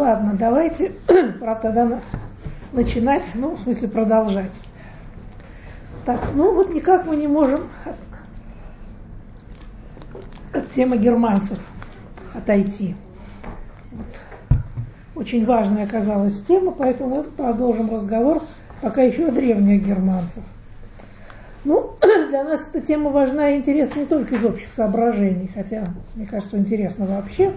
Ладно, давайте, правда, начинать, в смысле продолжать. Так, вот никак мы не можем от темы германцев отойти. Очень важная оказалась тема, поэтому мы продолжим разговор пока еще о древних германцах. Для нас эта тема важна и интересна не только из общих соображений, хотя, мне кажется, интересно вообще.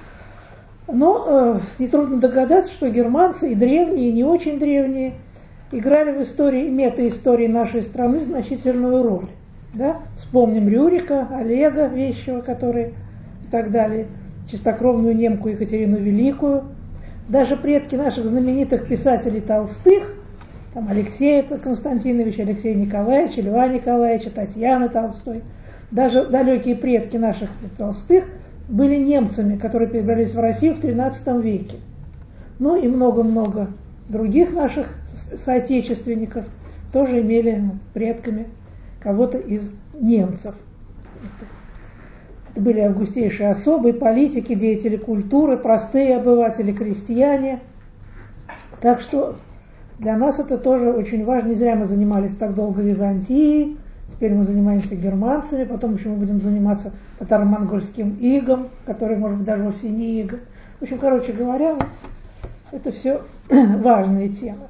Но нетрудно догадаться, что германцы и древние, и не очень древние играли в истории, мета-истории нашей страны значительную роль. Да? Вспомним Рюрика, Олега Вещего, который и так далее, чистокровную немку Екатерину Великую. Даже предки наших знаменитых писателей Толстых, там Алексея Константиновича, Алексея Николаевича, Льва Николаевича, Татьяны Толстой, даже далекие предки наших Толстых были немцами, которые перебрались в Россию в XIII веке. И много-много других наших соотечественников тоже имели предками кого-то из немцев. Это были августейшие особы, политики, деятели культуры, простые обыватели, крестьяне. Так что для нас это тоже очень важно. Не зря мы занимались так долго Византией, теперь мы занимаемся германцами, потом еще мы будем заниматься татаро-монгольским игом, который, может быть, даже вовсе не иго. В общем, короче говоря, это все важные темы.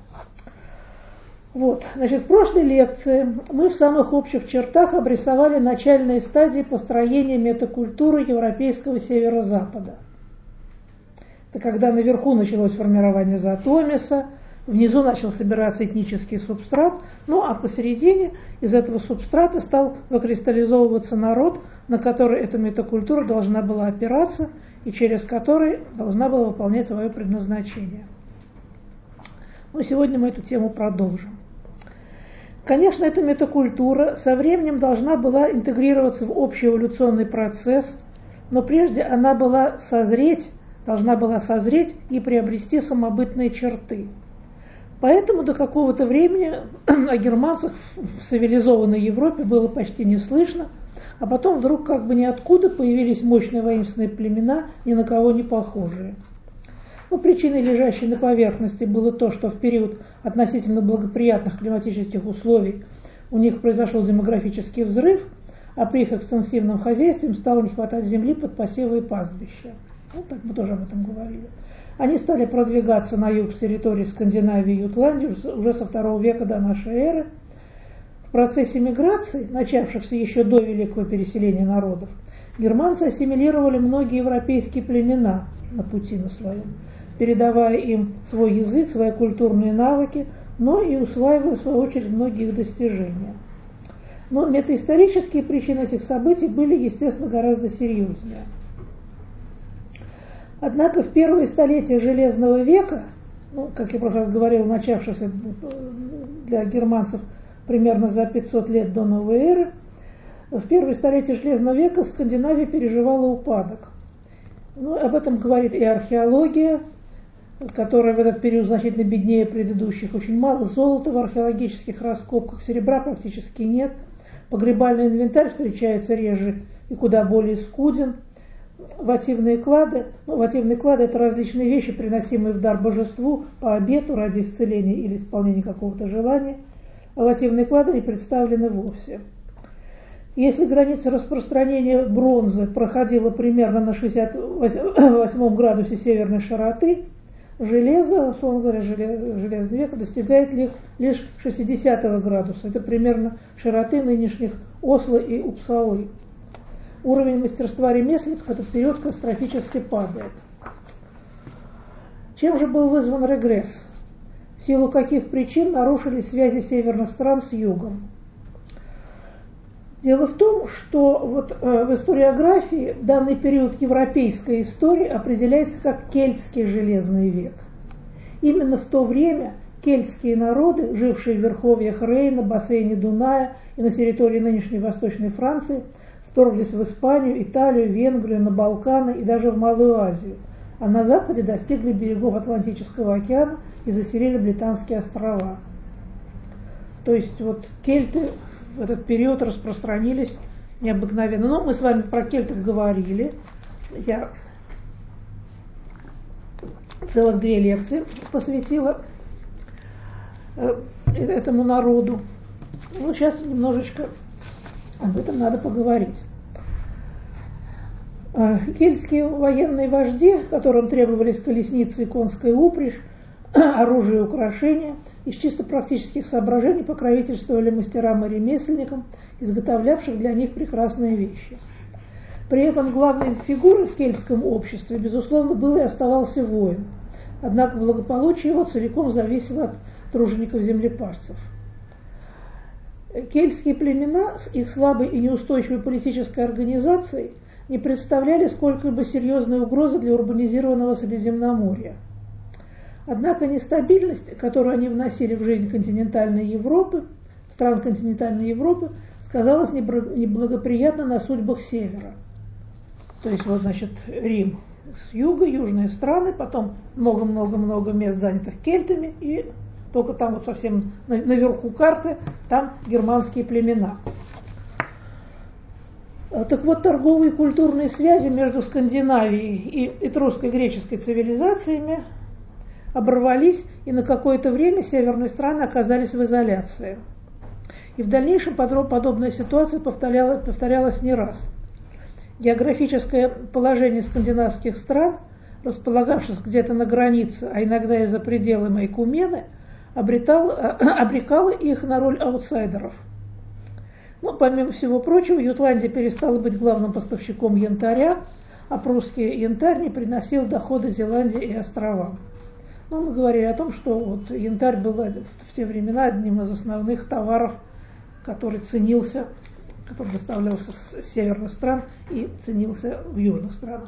В прошлой лекции мы в самых общих чертах обрисовали начальные стадии построения метакультуры европейского северо-запада. Это когда наверху началось формирование Затомиса, внизу начал собираться этнический субстрат, а посередине из этого субстрата стал выкристаллизовываться народ, на который эта метакультура должна была опираться и через который должна была выполнять свое предназначение. Сегодня мы эту тему продолжим. Конечно, эта метакультура со временем должна была интегрироваться в общий эволюционный процесс, но прежде она должна была созреть и приобрести самобытные черты. Поэтому до какого-то времени о германцах в цивилизованной Европе было почти не слышно, а потом вдруг как бы ниоткуда появились мощные воинственные племена, ни на кого не похожие. Причиной, лежащей на поверхности, было то, что в период относительно благоприятных климатических условий у них произошел демографический взрыв, а при их экстенсивном хозяйстве им стало не хватать земли под посевы и пастбища. Так мы тоже об этом говорили. Они стали продвигаться на юг с территории Скандинавии и Ютландии уже со II века до нашей эры. В процессе миграции, начавшихся еще до великого переселения народов, германцы ассимилировали многие европейские племена на пути на своем, передавая им свой язык, свои культурные навыки, но и усваивая, в свою очередь, многие их достижения. Но метаисторические причины этих событий были, естественно, гораздо серьезнее. Однако в первые столетия Железного века, как я в прошлый раз говорил, начавшихся для германцев примерно за 500 лет до новой эры, в первые столетия Железного века Скандинавия переживала упадок. Об этом говорит и археология, которая в этот период значительно беднее предыдущих. Очень мало золота в археологических раскопках, серебра практически нет. Погребальный инвентарь встречается реже и куда более скуден. Вотивные клады, вотивные клады – это различные вещи, приносимые в дар божеству по обету ради исцеления или исполнения какого-то желания, а вотивные клады не представлены вовсе. Если граница распространения бронзы проходила примерно на 68 градусе северной широты, железо, условно говоря, железный век достигает лишь 60 градуса. Это примерно широты нынешних Осло и Упсалы. Уровень мастерства ремесленников в этот период катастрофически падает. Чем же был вызван регресс? В силу каких причин нарушились связи северных стран с югом? Дело в том, что в историографии данный период европейской истории определяется как Кельтский железный век. Именно в то время кельтские народы, жившие в верховьях Рейна, бассейне Дуная и на территории нынешней Восточной Франции, вторглись в Испанию, Италию, Венгрию, на Балканы и даже в Малую Азию, а на западе достигли берегов Атлантического океана и заселили Британские острова. То есть кельты в этот период распространились необыкновенно. Но мы с вами про кельтов говорили. Я целых 2 лекции посвятила этому народу. Ну, сейчас немножечко об этом надо поговорить. Кельтские военные вожди, которым требовались колесницы и конская упряжь, оружие и украшения, из чисто практических соображений покровительствовали мастерам и ремесленникам, изготовлявших для них прекрасные вещи. При этом главной фигурой в кельтском обществе, безусловно, был и оставался воин. Однако благополучие его целиком зависело от тружеников-землепашцев. Кельтские племена с их слабой и неустойчивой политической организацией не представляли сколько-либо серьезной угрозы для урбанизированного Средиземноморья. Однако нестабильность, которую они вносили в жизнь континентальной Европы, стран континентальной Европы, сказалась неблагоприятно на судьбах севера. То есть вот, значит, Рим с юга, южные страны, потом много-много-много мест, занятых кельтами, и только там вот совсем наверху карты, там германские племена. Так вот, торговые и культурные связи между Скандинавией и этруско-греческой цивилизациями оборвались, и на какое-то время северные страны оказались в изоляции. И в дальнейшем подобная ситуация повторялась не раз. Географическое положение скандинавских стран, располагавшихся где-то на границе, а иногда и за пределами Экумены, обрекало их на роль аутсайдеров. Но, помимо всего прочего, Ютландия перестала быть главным поставщиком янтаря, а прусский янтарь не приносил дохода Зеландии и островам. Но мы говорили о том, что вот янтарь был в те времена одним из основных товаров, который ценился, который доставлялся с северных стран и ценился в южных странах.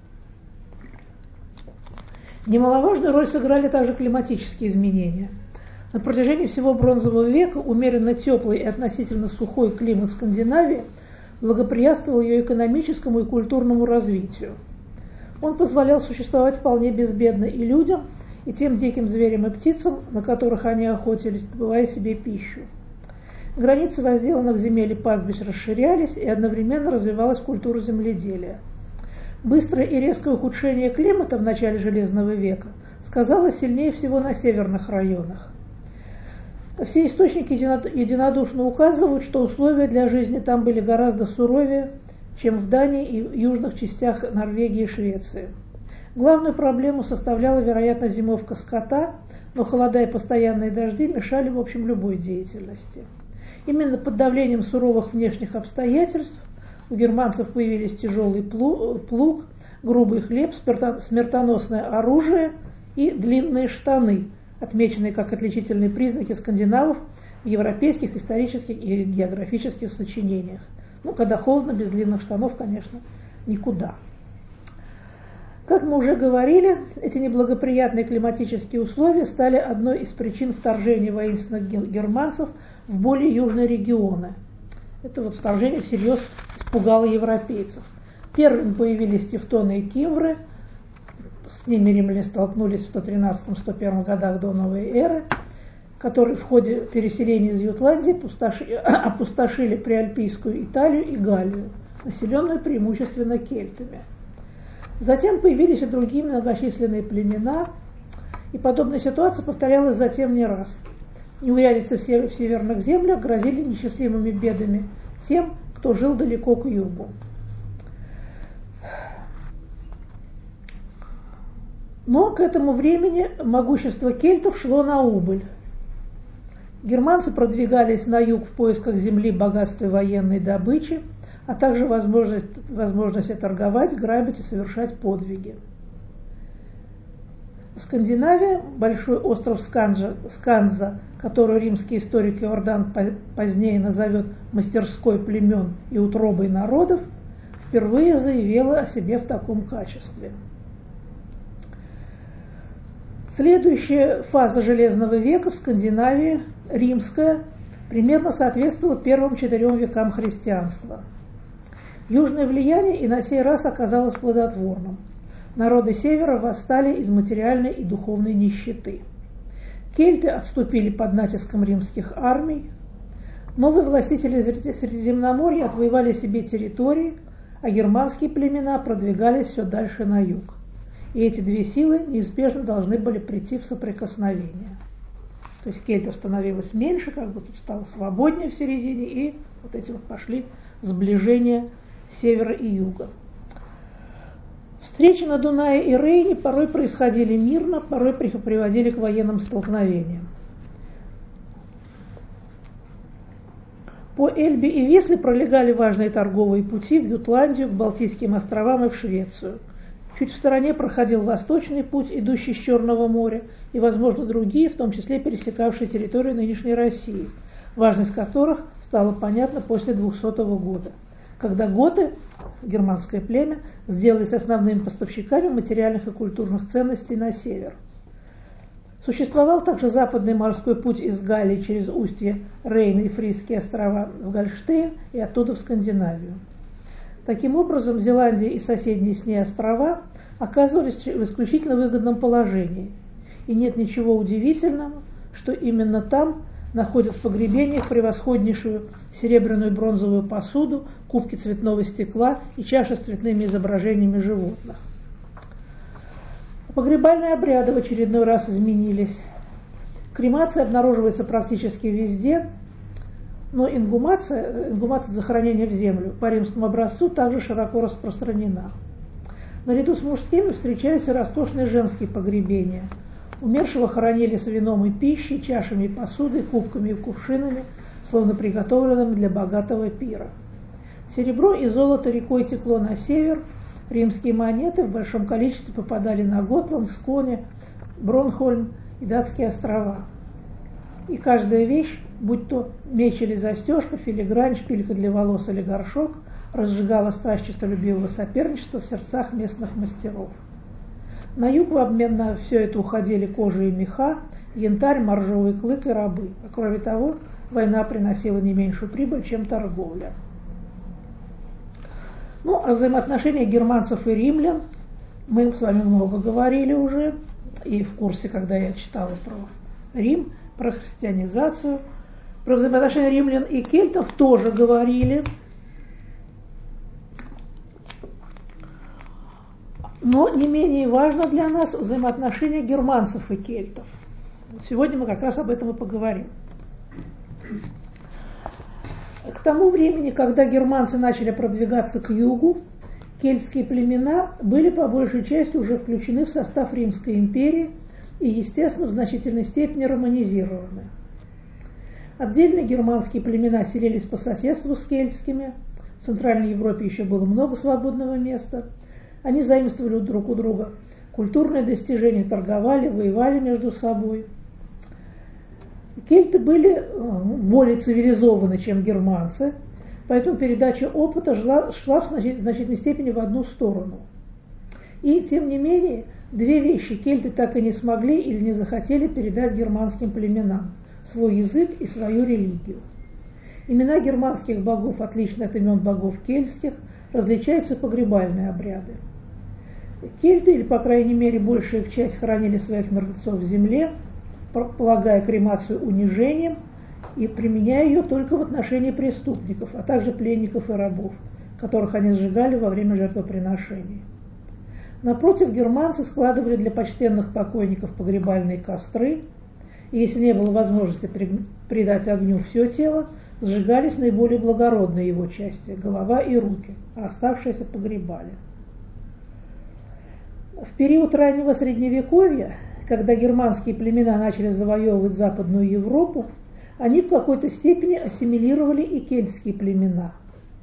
Немаловажную роль сыграли также климатические изменения. На протяжении всего Бронзового века умеренно теплый и относительно сухой климат Скандинавии благоприятствовал ее экономическому и культурному развитию. Он позволял существовать вполне безбедно и людям, и тем диким зверям и птицам, на которых они охотились, добывая себе пищу. Границы возделанных земель и пастбищ расширялись, и одновременно развивалась культура земледелия. Быстрое и резкое ухудшение климата в начале Железного века сказалось сильнее всего на северных районах. Все источники единодушно указывают, что условия для жизни там были гораздо суровее, чем в Дании и южных частях Норвегии и Швеции. Главную проблему составляла, вероятно, зимовка скота, но холода и постоянные дожди мешали, в общем, любой деятельности. Именно под давлением суровых внешних обстоятельств у германцев появились тяжелый плуг, грубый хлеб, смертоносное оружие и длинные штаны, отмеченные как отличительные признаки скандинавов в европейских исторических и географических сочинениях. Ну, когда холодно, без длинных штанов, конечно, никуда. Как мы уже говорили, эти неблагоприятные климатические условия стали одной из причин вторжения воинственных германцев в более южные регионы. Это вот вторжение всерьез испугало европейцев. Первыми появились тевтоны и кимвры. С ними римляне столкнулись в 113-101 годах до новой эры, которые в ходе переселения из Ютландии опустошили приальпийскую Италию и Галлию, населенную преимущественно кельтами. Затем появились и другие многочисленные племена, и подобная ситуация повторялась затем не раз. Неурядицы в северных землях грозили несчастливыми бедами тем, кто жил далеко к югу. Но к этому времени могущество кельтов шло на убыль. Германцы продвигались на юг в поисках земли, богатства и военной добычи, а также возможности торговать, грабить и совершать подвиги. Скандинавия, большой остров Сканза, который римский историк Иордан позднее назовет мастерской племен и утробой народов, впервые заявила о себе в таком качестве. Следующая фаза Железного века в Скандинавии, римская, примерно соответствовала первым 4 векам христианства. Южное влияние и на сей раз оказалось плодотворным. Народы севера восстали из материальной и духовной нищеты. Кельты отступили под натиском римских армий. Новые властители Средиземноморья отвоевали себе территории, а германские племена продвигались все дальше на юг. и эти две силы неизбежно должны были прийти в соприкосновение. То есть кельтов становилось меньше, как бы тут стало свободнее в середине, и вот эти вот пошли сближения севера и юга. Встречи на Дунае и Рейне порой происходили мирно, порой приводили к военным столкновениям. По Эльбе и Висле пролегали важные торговые пути в Ютландию, к Балтийским островам и в Швецию. Чуть в стороне проходил восточный путь, идущий с Черного моря, и, возможно, другие, в том числе пересекавшие территорию нынешней России, важность которых стала понятна после 200 года, когда готы, германское племя, сделались основными поставщиками материальных и культурных ценностей на север. Существовал также западный морской путь из Галлии через устье Рейна и Фрисские острова в Гольштейн и оттуда в Скандинавию. Таким образом, Зеландия и соседние с ней острова оказывались в исключительно выгодном положении, и нет ничего удивительного, что именно там находят в погребениях превосходнейшую серебряную и бронзовую посуду, кубки цветного стекла и чаши с цветными изображениями животных. Погребальные обряды в очередной раз изменились. Кремация обнаруживается практически везде, но ингумация захоронения в землю по римскому образцу также широко распространена. Наряду с мужскими встречаются роскошные женские погребения. Умершего хоронили с вином и пищей, чашами и посудой, кубками и кувшинами, словно приготовленными для богатого пира. Серебро и золото рекой текло на север, римские монеты в большом количестве попадали на Готланд, Сконе, Бронхольм и датские острова. И каждая вещь, будь то меч или застежка, филигрань, шпилька для волос или горшок, разжигала страсть честолюбивого соперничества в сердцах местных мастеров. На юг в обмен на все это уходили кожа и меха, янтарь, моржовый клык и рабы. А кроме того, война приносила не меньшую прибыль, чем торговля. Ну, о взаимоотношениях германцев и римлян мы с вами много говорили уже, и в курсе, когда я читала про Рим, про христианизацию. Про взаимоотношения римлян и кельтов тоже говорили. Но не менее важно для нас взаимоотношения германцев и кельтов. Сегодня мы как раз об этом и поговорим. К тому времени, когда германцы начали продвигаться к югу, кельтские племена были по большей части уже включены в состав Римской империи и, естественно, в значительной степени романизированы. Отдельные германские племена селились по соседству с кельтскими, в Центральной Европе еще было много свободного места. Они заимствовали друг у друга культурные достижения, торговали, воевали между собой. Кельты были более цивилизованы, чем германцы, поэтому передача опыта шла в значительной степени в одну сторону. И, тем не менее, две вещи кельты так и не смогли или не захотели передать германским племенам – свой язык и свою религию. Имена германских богов отличны от имен богов кельтских, различаются погребальные обряды. Кельты, или, по крайней мере, большая их часть, хоронили своих мертвецов в земле, полагая кремацию унижением и применяя ее только в отношении преступников, а также пленников и рабов, которых они сжигали во время жертвоприношений. Напротив, германцы складывали для почтенных покойников погребальные костры, и если не было возможности придать огню все тело, сжигались наиболее благородные его части – голова и руки, а оставшиеся погребали. В период раннего Средневековья, когда германские племена начали завоевывать Западную Европу, они в какой-то степени ассимилировали и кельтские племена.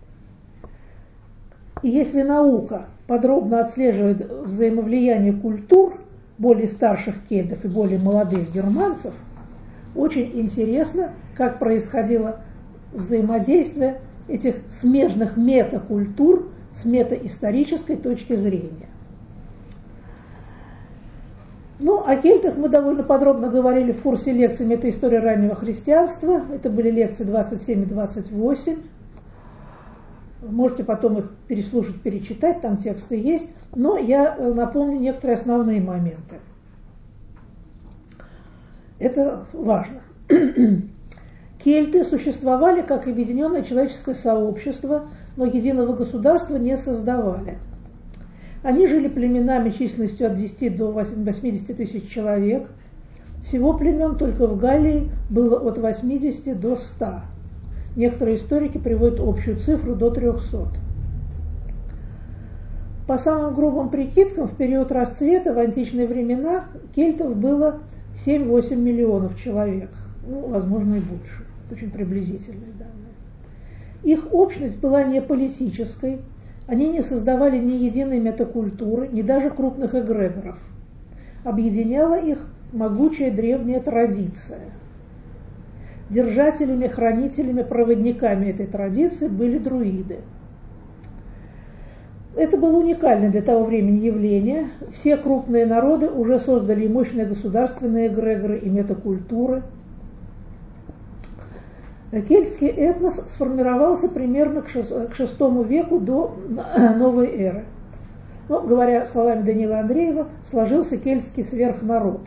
И если наука подробно отслеживает взаимовлияние культур более старших кельтов и более молодых германцев, очень интересно, как происходило взаимодействие этих смежных метакультур с метаисторической точки зрения. Ну, о кельтах мы довольно подробно говорили в курсе лекций «Метаистория раннего христианства». Это были лекции 27 и 28. Можете потом их переслушать, перечитать, там тексты есть. Но я напомню некоторые основные моменты. Это важно. Кельты существовали как объединенное человеческое сообщество, но единого государства не создавали. Они жили племенами численностью от 10 до 80 тысяч человек. Всего племен только в Галлии было от 80 до 100. Некоторые историки приводят общую цифру до 300. По самым грубым прикидкам, в период расцвета в античные времена кельтов было 7-8 миллионов человек, возможно и больше. Это очень приблизительные данные. Их общность была не политической, они не создавали ни единой метакультуры, ни даже крупных эгрегоров. Объединяла их могучая древняя традиция. Держателями, хранителями, проводниками этой традиции были друиды. Это было уникальное для того времени явление. Все крупные народы уже создали мощные государственные эгрегоры и метакультуры. Кельтский этнос сформировался примерно к VI веку до новой эры. Говоря словами Даниила Андреева, сложился кельтский сверхнарод.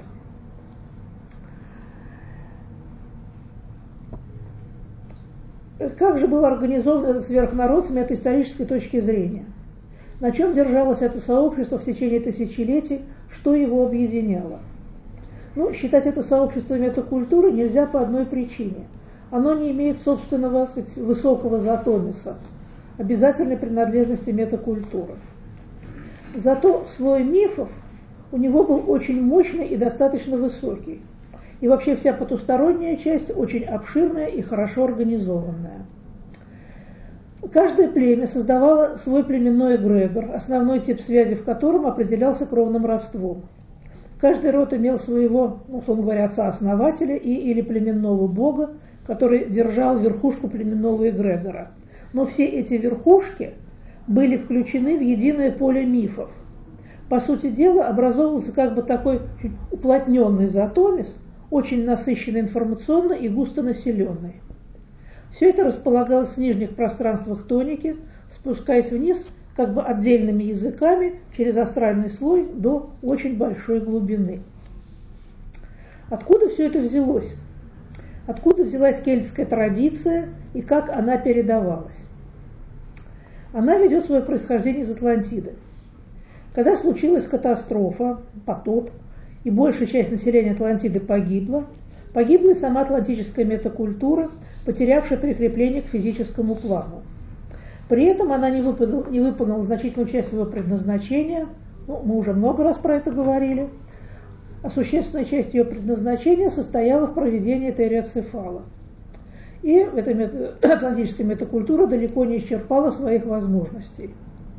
Как же был организован этот сверхнарод с метаисторической точки зрения? На чем держалось это сообщество в течение тысячелетий, что его объединяло? Считать это сообщество метакультуры нельзя по одной причине. Оно не имеет собственного, так сказать, высокого затомиса, обязательной принадлежности метакультуры. Зато слой мифов у него был очень мощный и достаточно высокий. И вообще вся потусторонняя часть очень обширная и хорошо организованная. Каждое племя создавало свой племенной эгрегор, основной тип связи в котором определялся кровным родством. Каждый род имел своего, условно говоря, отца-основателя или племенного бога, который держал верхушку племенного эгрегора. Но все эти верхушки были включены в единое поле мифов. По сути дела, образовывался как бы такой чуть уплотненный затомис, очень насыщенный информационно и густонаселенный. Все это располагалось в нижних пространствах тоники, спускаясь вниз как бы отдельными языками через астральный слой до очень большой глубины. Откуда все это взялось? Откуда взялась кельтская традиция и как она передавалась? Она ведет свое происхождение из Атлантиды. Когда случилась катастрофа, потоп, и большая часть населения Атлантиды погибла и сама атлантическая метакультура, потерявшая прикрепление к физическому плану. При этом она не выполнила значительную часть своего предназначения, мы уже много раз про это говорили, а существенная часть ее предназначения состояла в проведении териоцефала. И эта атлантическая метакультура далеко не исчерпала своих возможностей.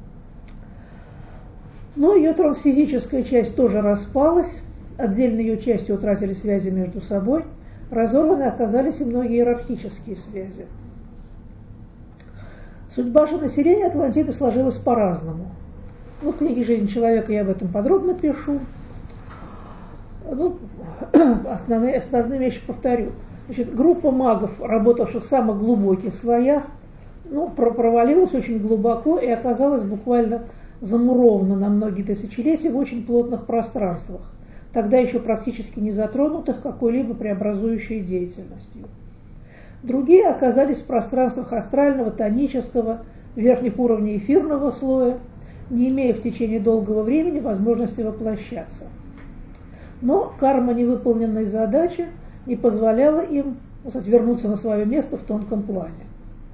Но ее трансфизическая часть тоже распалась, отдельные ее части утратили связи между собой, разорваны оказались и многие иерархические связи. Судьба же населения Атлантиды сложилась по-разному. В книге «Жизнь человека» я об этом подробно пишу. Основные вещи повторю. Группа магов, работавших в самых глубоких слоях, провалилась очень глубоко и оказалась буквально замурована на многие тысячелетия в очень плотных пространствах, тогда еще практически не затронутых какой-либо преобразующей деятельностью. Другие оказались в пространствах астрального, тонического, верхних уровней эфирного слоя, не имея в течение долгого времени возможности воплощаться. Но карма невыполненной задачи не позволяла им вернуться на свое место в тонком плане.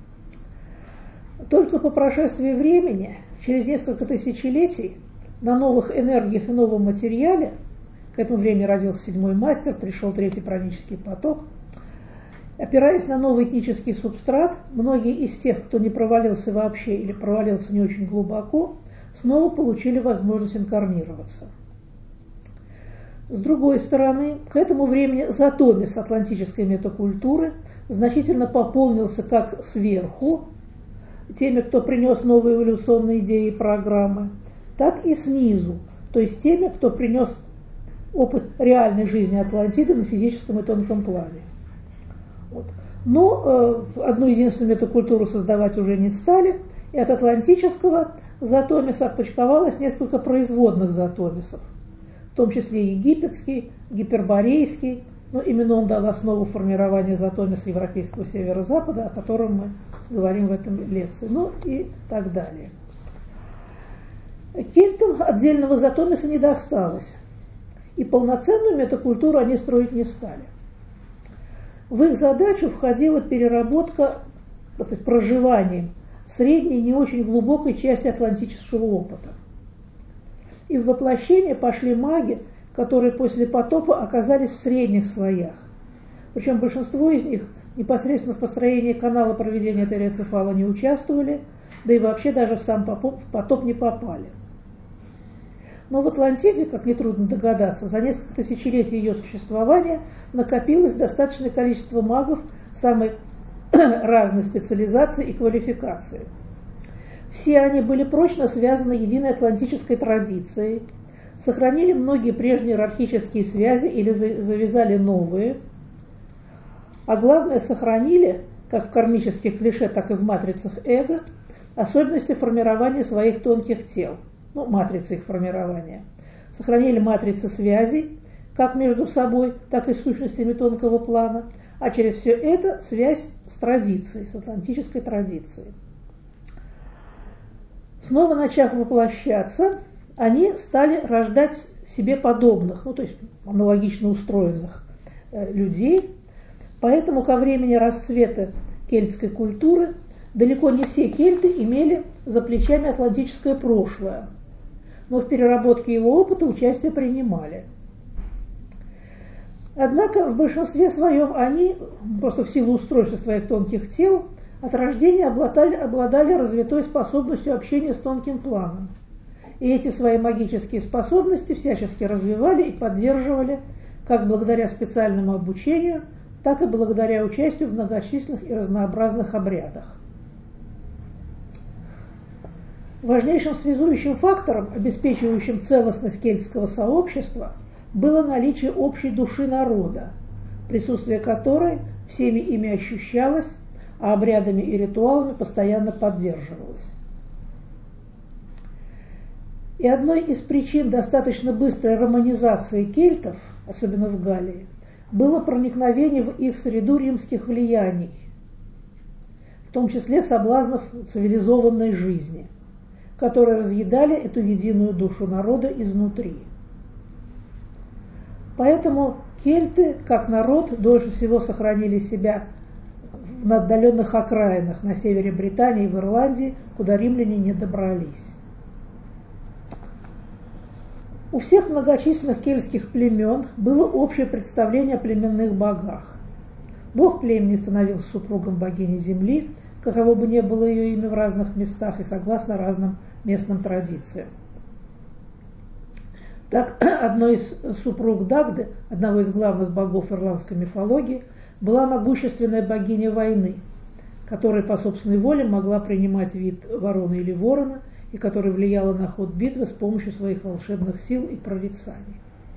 Только по прошествии времени, через несколько тысячелетий, на новых энергиях и новом материале, к этому времени родился 7-й мастер, пришел 3-й пранический поток, опираясь на новый этнический субстрат, многие из тех, кто не провалился вообще или провалился не очень глубоко, снова получили возможность инкарнироваться. С другой стороны, к этому времени затомис атлантической метакультуры значительно пополнился как сверху, теми, кто принес новые эволюционные идеи и программы, так и снизу, то есть теми, кто принес опыт реальной жизни Атлантиды на физическом и тонком плане. Но одну единственную метакультуру создавать уже не стали, и от атлантического затомиса отпочковалось несколько производных затомисов, в том числе египетский, гиперборейский, но именно он дал основу формирования затомиса европейского северо-запада, о котором мы говорим в этом лекции, и так далее. Кельтам отдельного затомиса не досталось, и полноценную метакультуру они строить не стали. В их задачу входила переработка, то есть проживание средней, не очень глубокой части атлантического опыта. И в воплощение пошли маги, которые после потопа оказались в средних слоях. Причем большинство из них непосредственно в построении канала проведения териоцефала не участвовали, да и вообще даже в сам потоп не попали. Но в Атлантиде, как нетрудно догадаться, за несколько тысячелетий ее существования накопилось достаточное количество магов самой разной специализации и квалификации. Все они были прочно связаны единой атлантической традицией, сохранили многие прежние иерархические связи или завязали новые, а главное, сохранили, как в кармических клише, так и в матрицах эго, особенности формирования своих тонких тел, матрицы их формирования. Сохранили матрицы связей, как между собой, так и с сущностями тонкого плана, а через все это связь с традицией, с атлантической традицией. Снова начав воплощаться, они стали рождать себе подобных, то есть аналогично устроенных людей. Поэтому ко времени расцвета кельтской культуры далеко не все кельты имели за плечами атлантическое прошлое, но в переработке его опыта участие принимали. Однако в большинстве своем они, просто в силу устройства своих тонких тел, от рождения обладали развитой способностью общения с тонким планом. И эти свои магические способности всячески развивали и поддерживали как благодаря специальному обучению, так и благодаря участию в многочисленных и разнообразных обрядах. Важнейшим связующим фактором, обеспечивающим целостность кельтского сообщества, было наличие общей души народа, присутствие которой всеми ими ощущалось, а обрядами и ритуалами постоянно поддерживалось. И одной из причин достаточно быстрой романизации кельтов, особенно в Галлии, было проникновение в их среду римских влияний, в том числе соблазнов цивилизованной жизни, которые разъедали эту единую душу народа изнутри. Поэтому кельты, как народ, дольше всего сохранили себя на отдаленных окраинах на севере Британии и в Ирландии, куда римляне не добрались. У всех многочисленных кельтских племен было общее представление о племенных богах. Бог племени становился супругом богини земли, каково бы ни было ее имя в разных местах и согласно разным местным традициям. Так, одной из супруг Дагды, одного из главных богов ирландской мифологии, была могущественная богиня войны, которая по собственной воле могла принимать вид вороны или ворона, и которая влияла на ход битвы с помощью своих волшебных сил и прорицаний.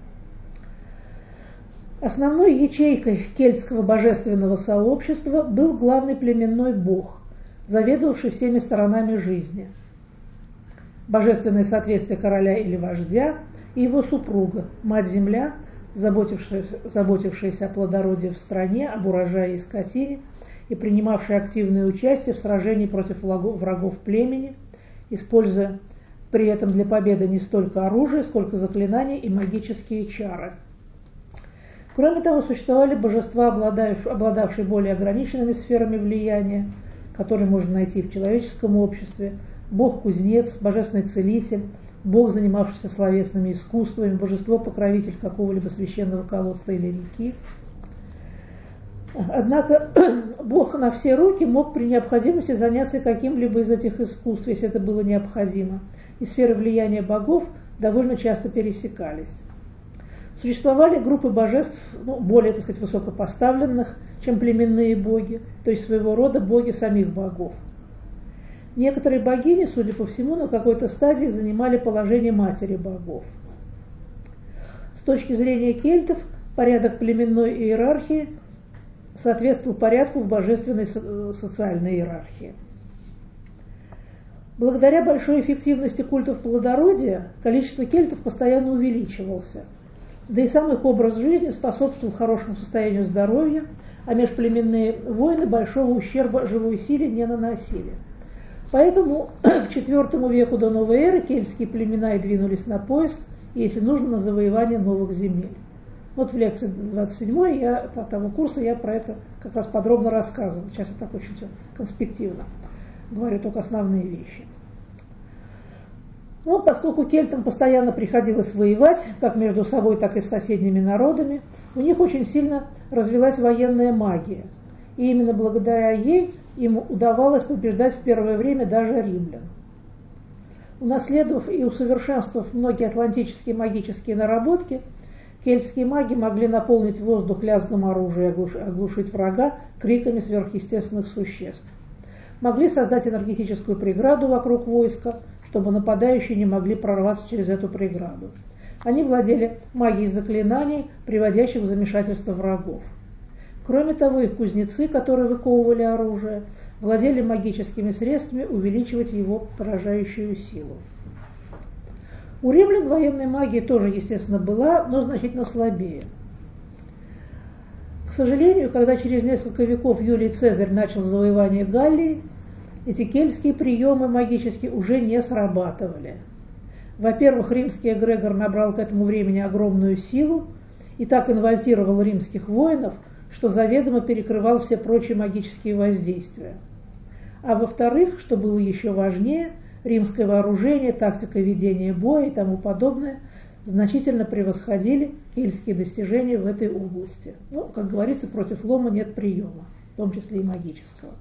Основной ячейкой кельтского божественного сообщества был главный племенной бог, заведовавший всеми сторонами жизни. Божественное соответствие короля или вождя и его супруга, мать-земля, заботившаяся о плодородии в стране, об урожае и скотине и принимавшая активное участие в сражении против врагов племени, используя при этом для победы не столько оружие, сколько заклинания и магические чары. Кроме того, существовали божества, обладавшие более ограниченными сферами влияния, которые можно найти в человеческом обществе: бог-кузнец, божественный целитель, бог, занимавшийся словесными искусствами, божество-покровитель какого-либо священного колодца или реки. Однако бог на все руки мог при необходимости заняться каким-либо из этих искусств, если это было необходимо, и сферы влияния богов довольно часто пересекались. Существовали группы божеств, более, так сказать, высокопоставленных, чем племенные боги, то есть своего рода боги самих богов. Некоторые богини, судя по всему, на какой-то стадии занимали положение матери богов. С точки зрения кельтов, порядок племенной иерархии соответствовал порядку в божественной социальной иерархии. Благодаря большой эффективности культов плодородия количество кельтов постоянно увеличивался, да и сам их образ жизни способствовал хорошему состоянию здоровья, а межплеменные войны большого ущерба живой силе не наносили. Поэтому к IV веку до новой эры кельтские племена и двинулись на поиск, и, если нужно, на завоевание новых земель. Вот в лекции 27 того курса я про это как раз подробно рассказывал. Сейчас я так очень все конспективно говорю, только основные вещи. Но поскольку кельтам постоянно приходилось воевать, как между собой, так и с соседними народами, у них очень сильно развилась военная магия. И именно благодаря ей им удавалось побеждать в первое время даже римлян. Унаследовав и усовершенствовав многие атлантические магические наработки, кельтские маги могли наполнить воздух лязгом оружия и оглушить врага криками сверхъестественных существ. Могли создать энергетическую преграду вокруг войска, чтобы нападающие не могли прорваться через эту преграду. Они владели магией заклинаний, приводящих в замешательство врагов. Кроме того, их кузнецы, которые выковывали оружие, владели магическими средствами увеличивать его поражающую силу. У римлян военная магия тоже, естественно, была, но значительно слабее. К сожалению, когда через несколько веков Юлий Цезарь начал завоевание Галлии, эти кельтские приемы магические уже не срабатывали. Во-первых, римский эгрегор набрал к этому времени огромную силу и так инвальтировал римских воинов, что заведомо перекрывал все прочие магические воздействия. А во-вторых, что было еще важнее, римское вооружение, тактика ведения боя и тому подобное значительно превосходили кельтские достижения в этой области. Ну, как говорится, против лома нет приема, в том числе и магического.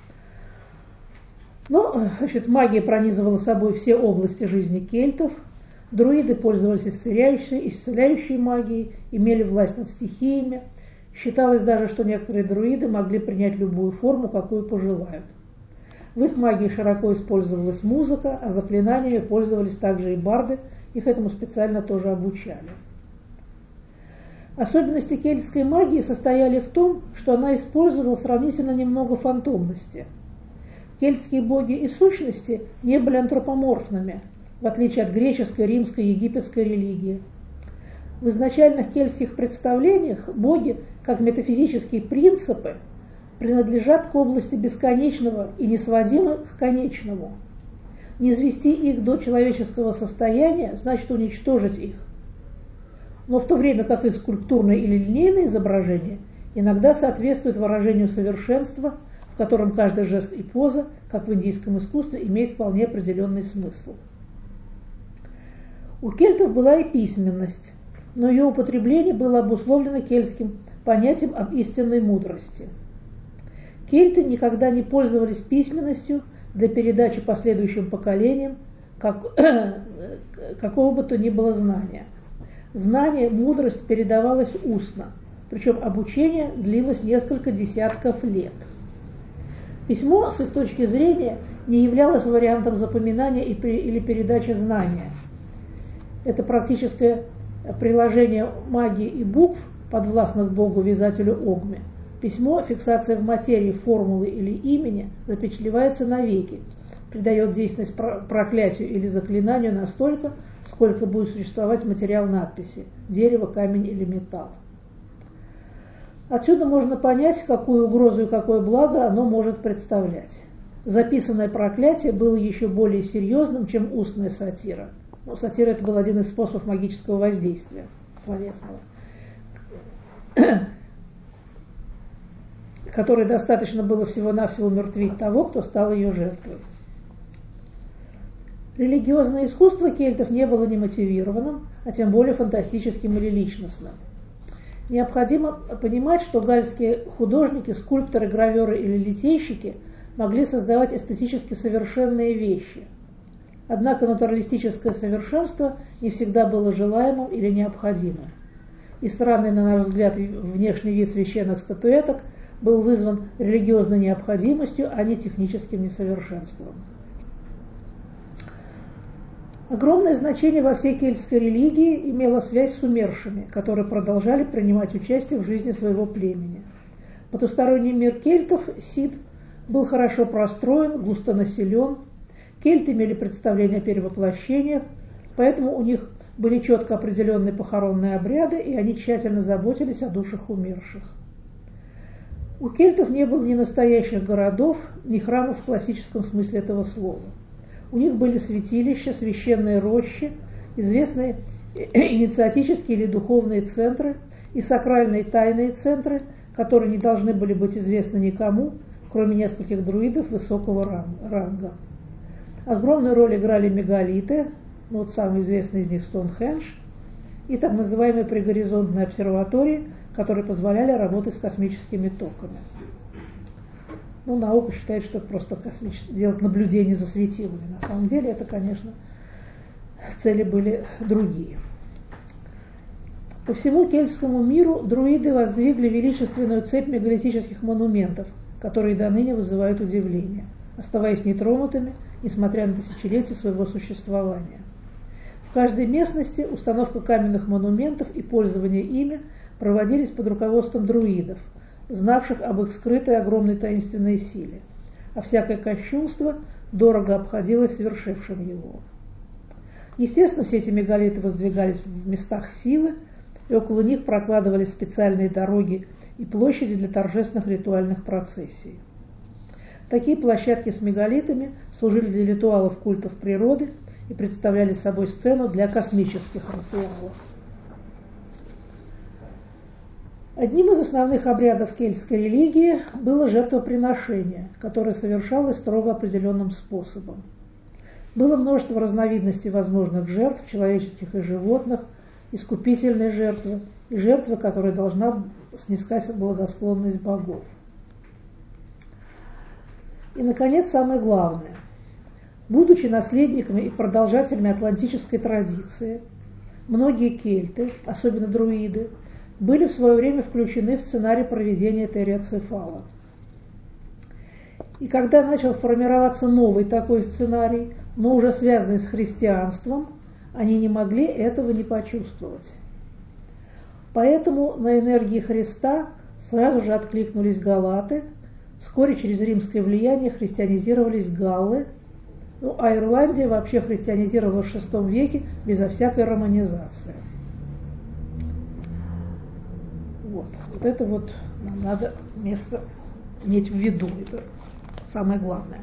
Но, магия пронизывала собой все области жизни кельтов. Друиды пользовались исцеляющей магией, имели власть над стихиями. Считалось даже, что некоторые друиды могли принять любую форму, какую пожелают. В их магии широко использовалась музыка, а заклинаниями пользовались также и барды, их этому специально тоже обучали. Особенности кельтской магии состояли в том, что она использовала сравнительно немного фантомности. Кельтские боги и сущности не были антропоморфными, в отличие от греческой, римской и египетской религии. В изначальных кельтских представлениях боги, как метафизические принципы, принадлежат к области бесконечного и несводимы к конечному. Низвести их до человеческого состояния значит уничтожить их. Но в то время как их скульптурное или линейное изображение иногда соответствует выражению совершенства, в котором каждый жест и поза, как в индийском искусстве, имеет вполне определенный смысл. У кельтов была и письменность, но ее употребление было обусловлено кельтским понятием об истинной мудрости. Кельты никогда не пользовались письменностью для передачи последующим поколениям какого бы то ни было знания. Знание, мудрость передавалась устно, причем обучение длилось несколько десятков лет. Письмо, с их точки зрения, не являлось вариантом запоминания или передачи знания. Это практическое приложение магии и букв, подвластных Богу, вязателю Огме. Письмо, фиксация в материи формулы или имени, запечатлевается навеки, придает действенность проклятию или заклинанию настолько, сколько будет существовать материал надписи – дерево, камень или металл. Отсюда можно понять, какую угрозу и какое благо оно может представлять. Записанное проклятие было еще более серьезным, чем устная сатира. Но сатира – это был один из способов магического воздействия словесного, которой достаточно было всего-навсего умертвить того, кто стал ее жертвой. Религиозное искусство кельтов не было немотивированным, а тем более фантастическим или личностным. Необходимо понимать, что галльские художники, скульпторы, граверы или литейщики могли создавать эстетически совершенные вещи. Однако натуралистическое совершенство не всегда было желаемым или необходимым. И странный, на наш взгляд, внешний вид священных статуэток был вызван религиозной необходимостью, а не техническим несовершенством. Огромное значение во всей кельтской религии имела связь с умершими, которые продолжали принимать участие в жизни своего племени. Потусторонний мир кельтов, Сид, был хорошо простроен, густонаселен. Кельты имели представление о перевоплощениях, поэтому у них были четко определенные похоронные обряды, и они тщательно заботились о душах умерших. У кельтов не было ни настоящих городов, ни храмов в классическом смысле этого слова. У них были святилища, священные рощи, известные инициатические или духовные центры и сакральные тайные центры, которые не должны были быть известны никому, кроме нескольких друидов высокого ранга. Огромную роль играли мегалиты, вот самый известный из них Стоунхендж, и так называемые пригоризонтные обсерватории, которые позволяли работать с космическими токами. Наука считает, что это просто делать наблюдение за светилами. На самом деле это, конечно, цели были другие. По всему кельтскому миру друиды воздвигли величественную цепь мегалитических монументов, которые до ныне вызывают удивление, оставаясь нетронутыми, несмотря на тысячелетия своего существования. В каждой местности установка каменных монументов и пользование ими проводились под руководством друидов, знавших об их скрытой огромной таинственной силе, а всякое кощунство дорого обходилось совершившим его. Естественно, все эти мегалиты воздвигались в местах силы, и около них прокладывались специальные дороги и площади для торжественных ритуальных процессий. Такие площадки с мегалитами служили для ритуалов культов природы и представляли собой сцену для космических ритуалов. Одним из основных обрядов кельтской религии было жертвоприношение, которое совершалось строго определенным способом. Было множество разновидностей возможных жертв, человеческих и животных, искупительной жертвы и жертвы, которая должна снискать благосклонность богов. И, наконец, самое главное. Будучи наследниками и продолжателями атлантической традиции, многие кельты, особенно друиды, были в свое время включены в сценарий проведения Териоцефала. И когда начал формироваться новый такой сценарий, но уже связанный с христианством, они не могли этого не почувствовать. Поэтому на энергии Христа сразу же откликнулись галаты, вскоре через римское влияние христианизировались галлы, а Ирландия вообще христианизировалась в VI веке безо всякой романизации. Вот это нам надо место иметь в виду, это самое главное.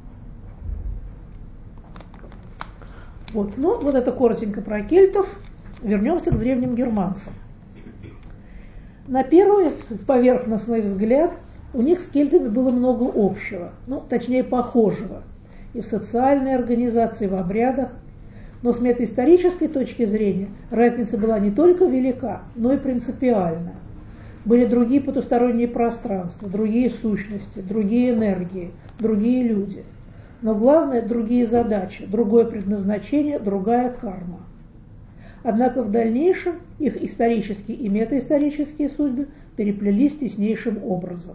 Вот это коротенько про кельтов. Вернемся к древним германцам. На первый поверхностный взгляд у них с кельтами было много общего, точнее похожего, и в социальной организации, и в обрядах. Но с метаисторической точки зрения разница была не только велика, но и принципиальна. Были другие потусторонние пространства, другие сущности, другие энергии, другие люди. Но главное – другие задачи, другое предназначение, другая карма. Однако в дальнейшем их исторические и метаисторические судьбы переплелись теснейшим образом.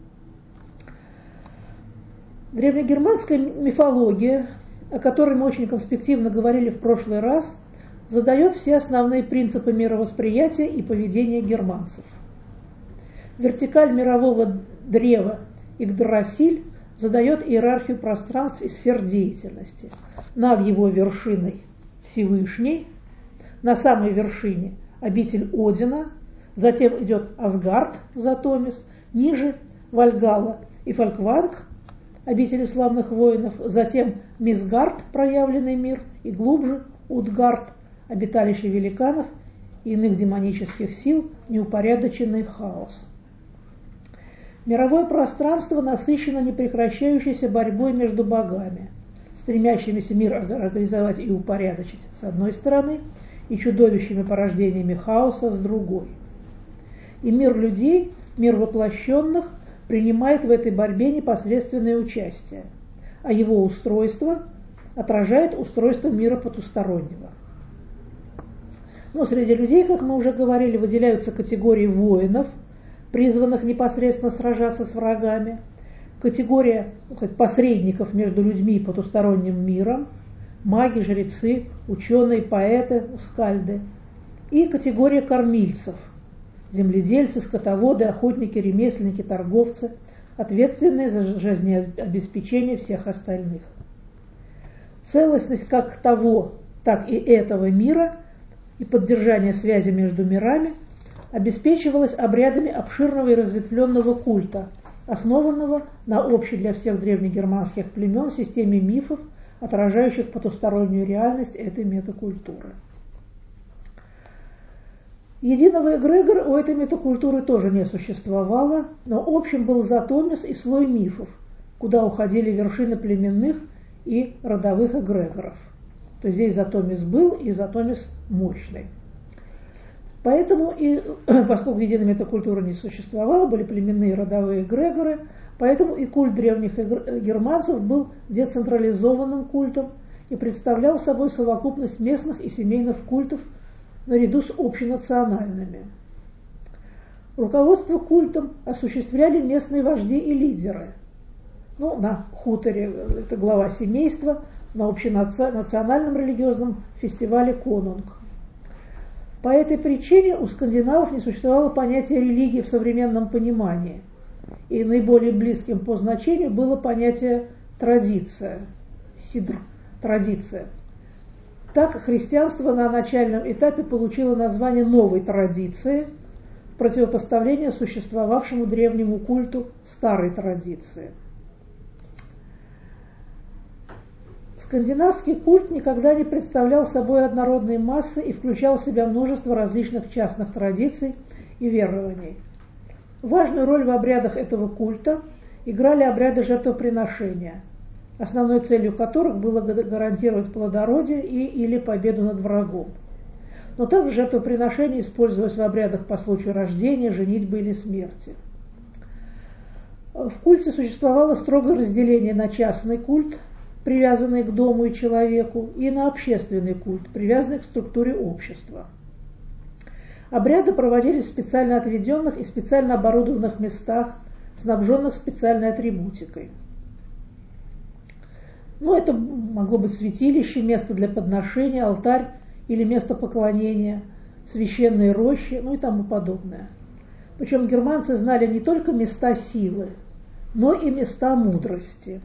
Древнегерманская мифология, о которой мы очень конспективно говорили в прошлый раз, задает все основные принципы мировосприятия и поведения германцев. Вертикаль мирового древа Игдрасиль задает иерархию пространств и сфер деятельности. Над его вершиной Всевышний, на самой вершине обитель Одина, затем идет Асгард, Затомис, ниже Вальгалла и Фолькванг, обители славных воинов, затем Мисгард, проявленный мир, и глубже Утгард, обиталище великанов и иных демонических сил, неупорядоченный хаос. Мировое пространство насыщено непрекращающейся борьбой между богами, стремящимися мир организовать и упорядочить с одной стороны, и чудовищными порождениями хаоса с другой. И мир людей, мир воплощенных, принимает в этой борьбе непосредственное участие, а его устройство отражает устройство мира потустороннего. Но среди людей, как мы уже говорили, выделяются категории воинов, призванных непосредственно сражаться с врагами, категория посредников между людьми и потусторонним миром, маги, жрецы, ученые, поэты, скальды, и категория кормильцев, земледельцы, скотоводы, охотники, ремесленники, торговцы, ответственные за жизнеобеспечение всех остальных. Целостность как того, так и этого мира и поддержание связи между мирами обеспечивалась обрядами обширного и разветвленного культа, основанного на общей для всех древнегерманских племен системе мифов, отражающих потустороннюю реальность этой метакультуры. Единого эгрегора у этой метакультуры тоже не существовало, но общим был затомис и слой мифов, куда уходили вершины племенных и родовых эгрегоров. То есть здесь затомис был и затомис мощный. Поэтому, поскольку единой метакультуры не существовало, были племенные родовые эгрегоры, поэтому и культ древних германцев был децентрализованным культом и представлял собой совокупность местных и семейных культов наряду с общенациональными. Руководство культом осуществляли местные вожди и лидеры. На хуторе это глава семейства, на общенациональном религиозном фестивале конунг. По этой причине у скандинавов не существовало понятия религии в современном понимании, и наиболее близким по значению было понятие традиция, сидр, традиция. Так христианство на начальном этапе получило название новой традиции, в противопоставление существовавшему древнему культу старой традиции. Скандинавский культ никогда не представлял собой однородной массы и включал в себя множество различных частных традиций и верований. Важную роль в обрядах этого культа играли обряды жертвоприношения, основной целью которых было гарантировать плодородие или победу над врагом. Но также жертвоприношение использовалось в обрядах по случаю рождения, женитьбы или смерти. В культе существовало строгое разделение на частный культ, привязанный к дому и человеку, и на общественный культ, привязанный к структуре общества. Обряды проводились в специально отведенных и специально оборудованных местах, снабженных специальной атрибутикой. Это могло быть святилище, место для подношения, алтарь или место поклонения, священные рощи, и тому подобное. Причем германцы знали не только места силы, но и места мудрости.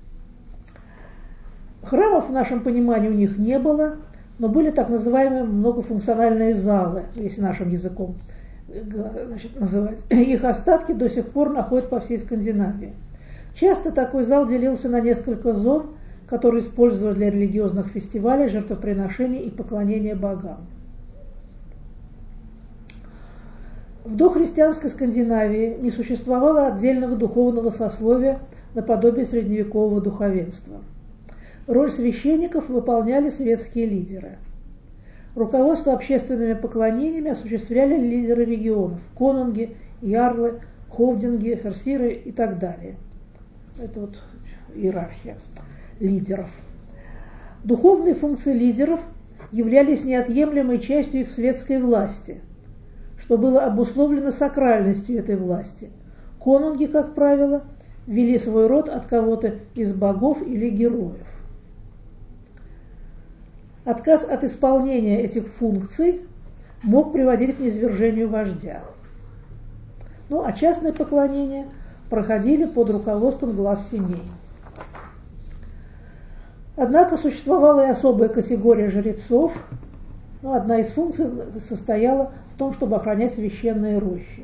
Храмов в нашем понимании у них не было, но были так называемые многофункциональные залы, если нашим языком называть. Их остатки до сих пор находят по всей Скандинавии. Часто такой зал делился на несколько зон, которые использовали для религиозных фестивалей, жертвоприношений и поклонения богам. В дохристианской Скандинавии не существовало отдельного духовного сословия наподобие средневекового духовенства. Роль священников выполняли светские лидеры. Руководство общественными поклонениями осуществляли лидеры регионов – конунги, ярлы, ховдинги, херсиры и так далее. Это иерархия лидеров. Духовные функции лидеров являлись неотъемлемой частью их светской власти, что было обусловлено сакральностью этой власти. Конунги, как правило, вели свой род от кого-то из богов или героев. Отказ от исполнения этих функций мог приводить к низвержению вождя. А частные поклонения проходили под руководством глав семей. Однако существовала и особая категория жрецов. Одна из функций состояла в том, чтобы охранять священные рощи.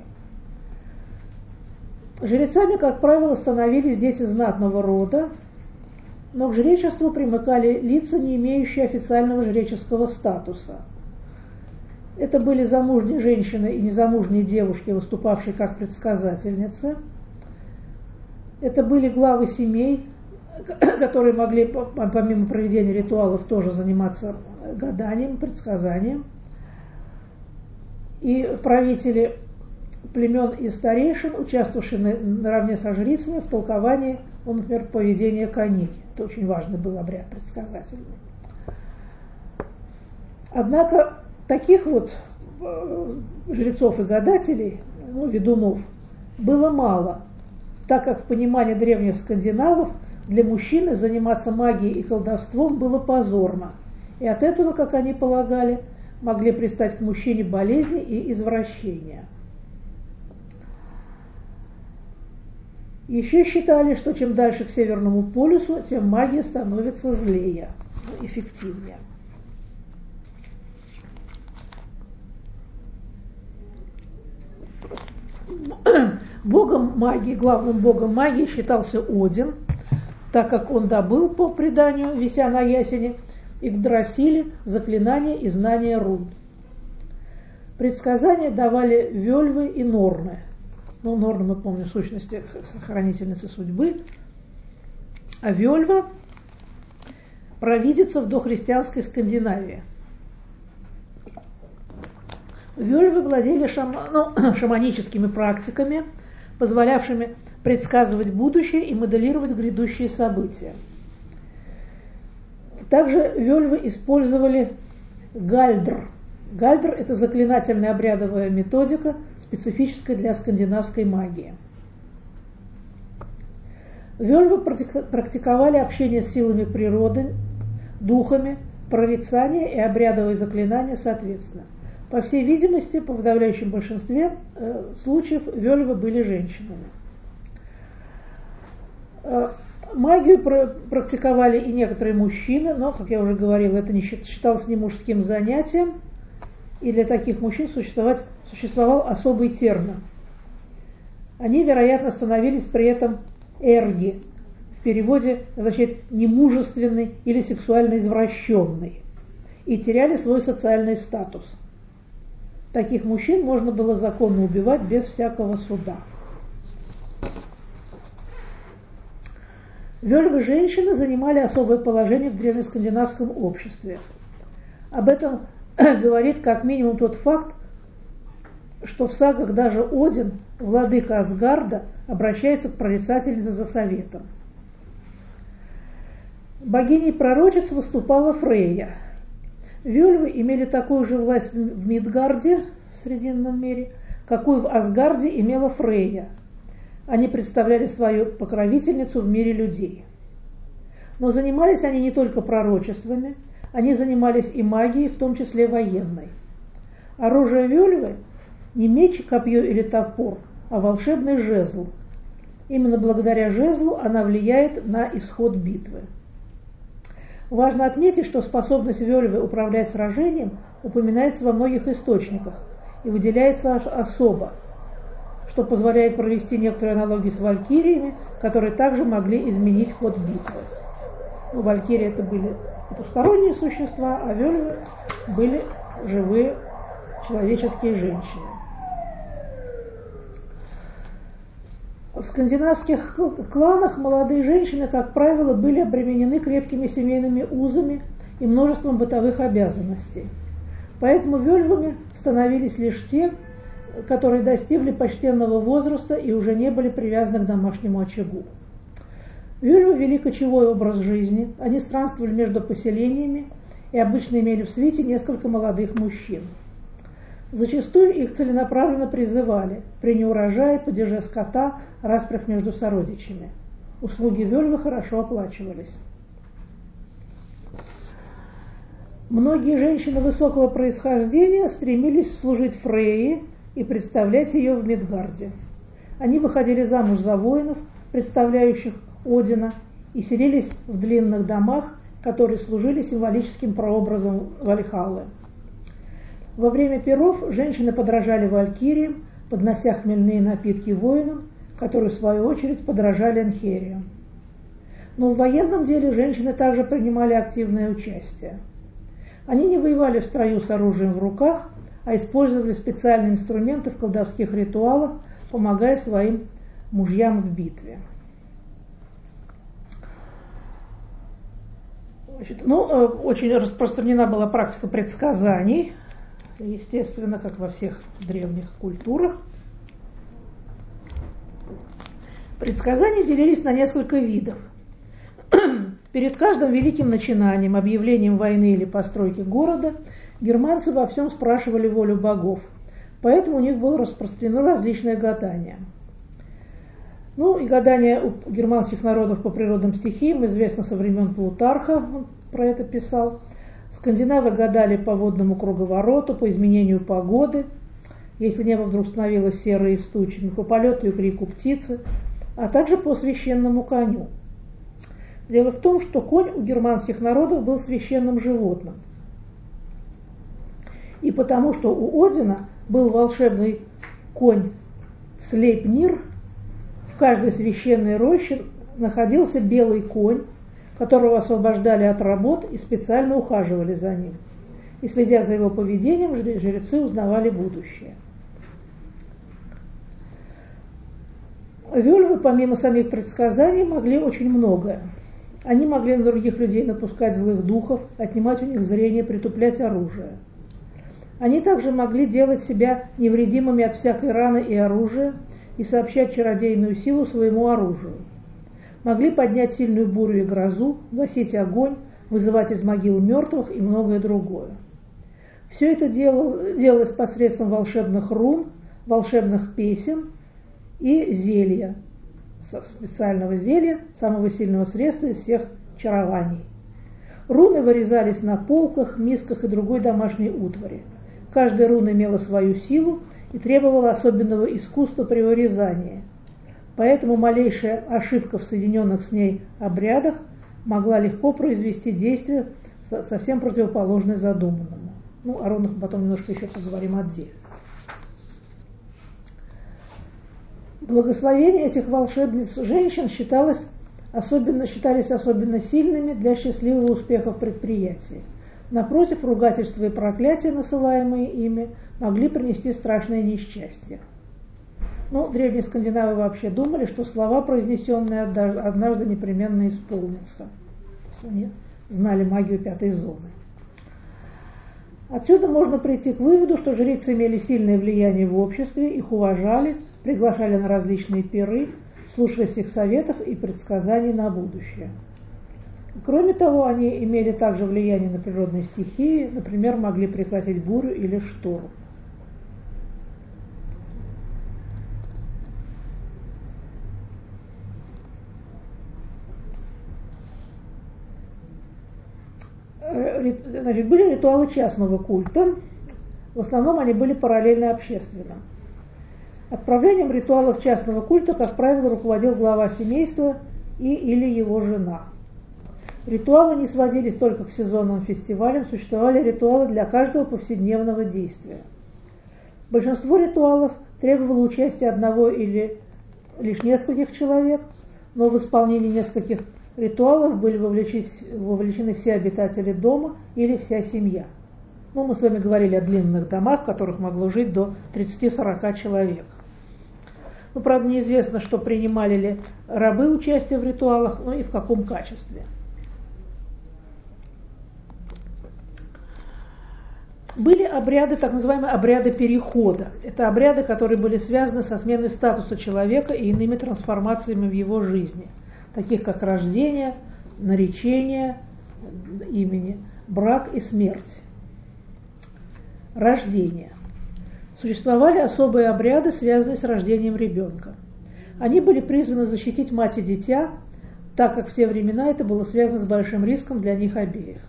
Жрецами, как правило, становились дети знатного рода, но к жречеству примыкали лица, не имеющие официального жреческого статуса. Это были замужние женщины и незамужние девушки, выступавшие как предсказательницы. Это были главы семей, которые могли, помимо проведения ритуалов, тоже заниматься гаданием, предсказанием. И правители племен и старейшин, участвовавшие наравне со жрицами в толковании, например, поведения коней. Это очень важный был обряд предсказательный. Однако таких жрецов и гадателей, ведунов, было мало, так как в понимании древних скандинавов для мужчины заниматься магией и колдовством было позорно, и от этого, как они полагали, могли пристать к мужчине болезни и извращения. Еще считали, что чем дальше к Северному полюсу, тем магия становится злее, эффективнее. Богом магии, главным богом магии считался Один, так как он добыл, по преданию, вися на ясене, Игдрасиле заклинания и знания рун. Предсказания давали вельвы и норны. Ну, норны, мы помним, в сущности, хранительницы судьбы. А вельва – провидица в дохристианской Скандинавии. Вельвы владели шаманическими практиками, позволявшими предсказывать будущее и моделировать грядущие события. Также вельвы использовали гальдр. Гальдр – это заклинательная обрядовая методика, специфическая для скандинавской магии. Вельвы практиковали общение с силами природы, духами, прорицание и обрядовые заклинания соответственно. По всей видимости, по подавляющем большинстве случаев вельвы были женщинами. Магию практиковали и некоторые мужчины, но, как я уже говорила, это не считалось не мужским занятием, и для таких мужчин существовал особый термин. Они, вероятно, становились при этом эрги, в переводе означает немужественный или сексуально извращенный, и теряли свой социальный статус. Таких мужчин можно было законно убивать без всякого суда. Вельвы-женщины занимали особое положение в древнескандинавском обществе. Об этом говорит как минимум тот факт, что в сагах даже Один, владыка Асгарда, обращается к прорицательнице за советом. Богиней-пророчиц выступала Фрейя. Вельвы имели такую же власть в Мидгарде, в Срединном мире, какую в Асгарде имела Фрейя. Они представляли свою покровительницу в мире людей. Но занимались они не только пророчествами, они занимались и магией, в том числе военной. Оружие вельвы не меч, копье или топор, а волшебный жезл. Именно благодаря жезлу она влияет на исход битвы. Важно отметить, что способность вельвы управлять сражением упоминается во многих источниках и выделяется особо, что позволяет провести некоторые аналогии с валькириями, которые также могли изменить ход битвы. Валькирии это были потусторонние существа, а вельвы были живые человеческие женщины. В скандинавских кланах молодые женщины, как правило, были обременены крепкими семейными узами и множеством бытовых обязанностей. Поэтому вельвами становились лишь те, которые достигли почтенного возраста и уже не были привязаны к домашнему очагу. Вельвы вели кочевой образ жизни, они странствовали между поселениями и обычно имели в свите несколько молодых мужчин. Зачастую их целенаправленно призывали при неурожае, падеже скота, распрях между сородичами. Услуги вельвы хорошо оплачивались. Многие женщины высокого происхождения стремились служить Фрейе и представлять ее в Мидгарде. Они выходили замуж за воинов, представляющих Одина, и селились в длинных домах, которые служили символическим прообразом Вальхаллы. Во время пиров женщины подражали валькириям, поднося хмельные напитки воинам, которые в свою очередь подражали энхериям. Но в военном деле женщины также принимали активное участие. Они не воевали в строю с оружием в руках, а использовали специальные инструменты в колдовских ритуалах, помогая своим мужьям в битве. Очень распространена была практика предсказаний, естественно, как во всех древних культурах. Предсказания делились на несколько видов. Перед каждым великим начинанием, объявлением войны или постройки города, германцы во всем спрашивали волю богов, поэтому у них было распространено различное гадание. И гадание у германских народов по природным стихиям известно со времен Плутарха, он про это писал. Скандинавы гадали по водному круговороту, по изменению погоды, если небо вдруг становилось серое и стучным, по полету и крику птицы, а также по священному коню. Дело в том, что конь у германских народов был священным животным. И потому что у Одина был волшебный конь Слейпнир, в каждой священной роще находился белый конь, которого освобождали от работ и специально ухаживали за ним. И, следя за его поведением, жрецы узнавали будущее. Вельвы, помимо самих предсказаний, могли очень многое. Они могли на других людей напускать злых духов, отнимать у них зрение, притуплять оружие. Они также могли делать себя невредимыми от всякой раны и оружия и сообщать чародейную силу своему оружию. Могли поднять сильную бурю и грозу, гасить огонь, вызывать из могил мертвых и многое другое. Все это делалось посредством волшебных рун, волшебных песен и зелья, специального зелья, самого сильного средства из всех чарований. Руны вырезались на полках, мисках и другой домашней утвари. Каждая руна имела свою силу и требовала особенного искусства при вырезании. Поэтому малейшая ошибка в соединенных с ней обрядах могла легко произвести действие, совсем противоположное задуманному. О рунах мы потом немножко еще поговорим отдельно. Благословения этих волшебниц женщин считались особенно сильными для счастливого успеха в предприятии. Напротив, ругательства и проклятия, насылаемые ими, могли принести страшное несчастье. Древние скандинавы вообще думали, что слова, произнесенные однажды, непременно исполнятся. Они знали магию пятой зоны. Отсюда можно прийти к выводу, что жрицы имели сильное влияние в обществе, их уважали, приглашали на различные пиры, слушаясь их советов и предсказаний на будущее. Кроме того, они имели также влияние на природные стихии, например, могли прекратить бурю или шторм. Были ритуалы частного культа, в основном они были параллельны общественным. Отправлением ритуалов частного культа, как правило, руководил глава семейства или его жена. Ритуалы не сводились только к сезонным фестивалям, существовали ритуалы для каждого повседневного действия. Большинство ритуалов требовало участия одного или лишь нескольких человек, но в исполнении нескольких ритуалов были вовлечены все обитатели дома или вся семья. Мы с вами говорили о длинных домах, в которых могло жить до 30-40 человек. Правда, неизвестно, что принимали ли рабы участие в ритуалах, и в каком качестве. Были обряды, так называемые обряды перехода. Это обряды, которые были связаны со сменой статуса человека и иными трансформациями в его жизни, таких как рождение, наречение имени, брак и смерть. Рождение. Существовали особые обряды, связанные с рождением ребенка. Они были призваны защитить мать и дитя, так как в те времена это было связано с большим риском для них обоих.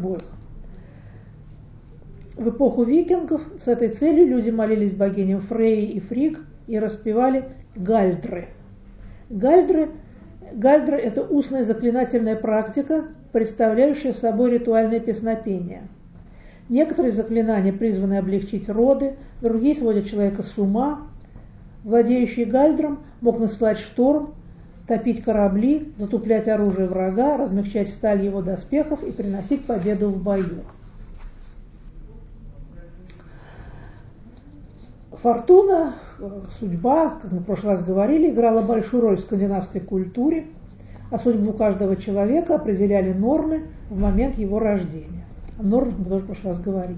В эпоху викингов с этой целью люди молились богиням Фрейи и Фригг и распевали гальдры. Гальдры – это устная заклинательная практика, представляющая собой ритуальное песнопение. Некоторые заклинания призваны облегчить роды, другие сводят человека с ума. Владеющий гальдром мог насылать шторм, топить корабли, затуплять оружие врага, размягчать сталь его доспехов и приносить победу в бою. Фортуна, судьба, как мы в прошлый раз говорили, играла большую роль в скандинавской культуре, а судьбу каждого человека определяли нормы в момент его рождения. О нормах мы тоже в прошлый раз говорили.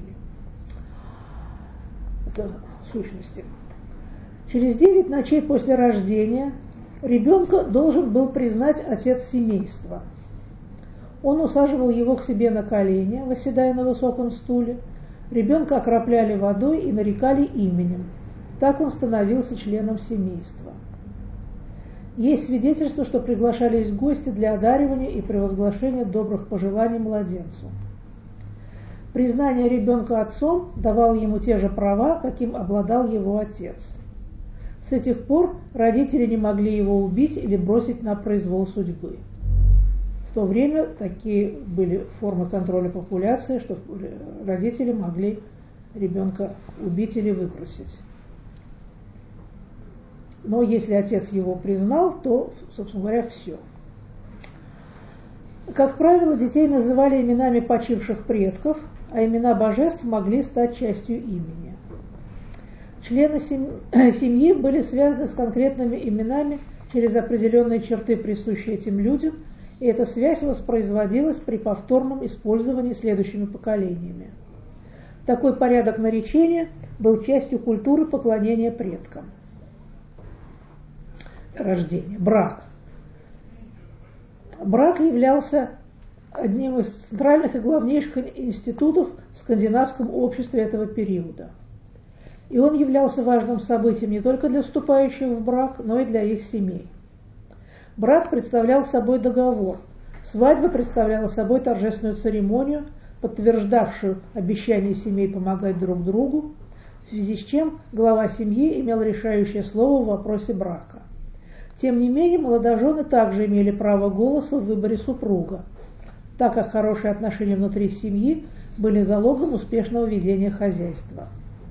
Это сущности. Через 9 ночей после рождения ребенка должен был признать отец семейства. Он усаживал его к себе на колени, восседая на высоком стуле. Ребенка окропляли водой и нарекали именем. Так он становился членом семейства. Есть свидетельство, что приглашались гости для одаривания и провозглашения добрых пожеланий младенцу. Признание ребенка отцом давало ему те же права, каким обладал его отец. С этих пор родители не могли его убить или бросить на произвол судьбы. В то время такие были формы контроля популяции, что родители могли ребенка убить или выбросить. Но если отец его признал, то, собственно говоря, все. Как правило, детей называли именами почивших предков, а имена божеств могли стать частью имени. Члены семьи были связаны с конкретными именами через определенные черты, присущие этим людям, и эта связь воспроизводилась при повторном использовании следующими поколениями. Такой порядок наречения был частью культуры поклонения предкам. Рождение. Брак. Брак являлся одним из центральных и главнейших институтов в скандинавском обществе этого периода. И он являлся важным событием не только для вступающих в брак, но и для их семей. Брак представлял собой договор. Свадьба представляла собой торжественную церемонию, подтверждавшую обещание семей помогать друг другу, в связи с чем глава семьи имел решающее слово в вопросе брака. Тем не менее, молодожены также имели право голоса в выборе супруга, так как хорошие отношения внутри семьи были залогом успешного ведения хозяйства.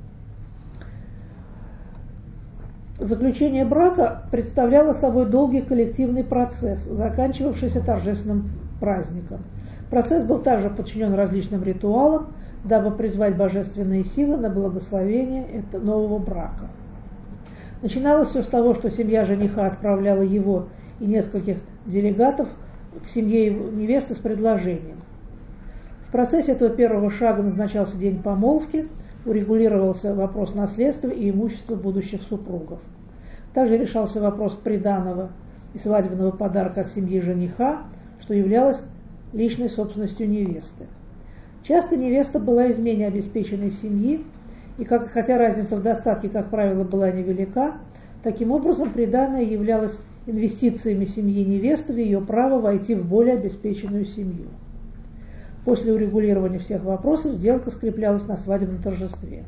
Заключение брака представляло собой долгий коллективный процесс, заканчивавшийся торжественным праздником. Процесс был также подчинен различным ритуалам, дабы призвать божественные силы на благословение этого нового брака. Начиналось все с того, что семья жениха отправляла его и нескольких делегатов к семье невесты с предложением. В процессе этого первого шага назначался день помолвки, урегулировался вопрос наследства и имущества будущих супругов. Также решался вопрос приданого и свадебного подарка от семьи жениха, что являлось личной собственностью невесты. Часто невеста была из менее обеспеченной семьи, и хотя разница в достатке, как правило, была невелика, таким образом приданое являлось инвестициями семьи невесты в ее право войти в более обеспеченную семью. После урегулирования всех вопросов сделка скреплялась на свадебном торжестве.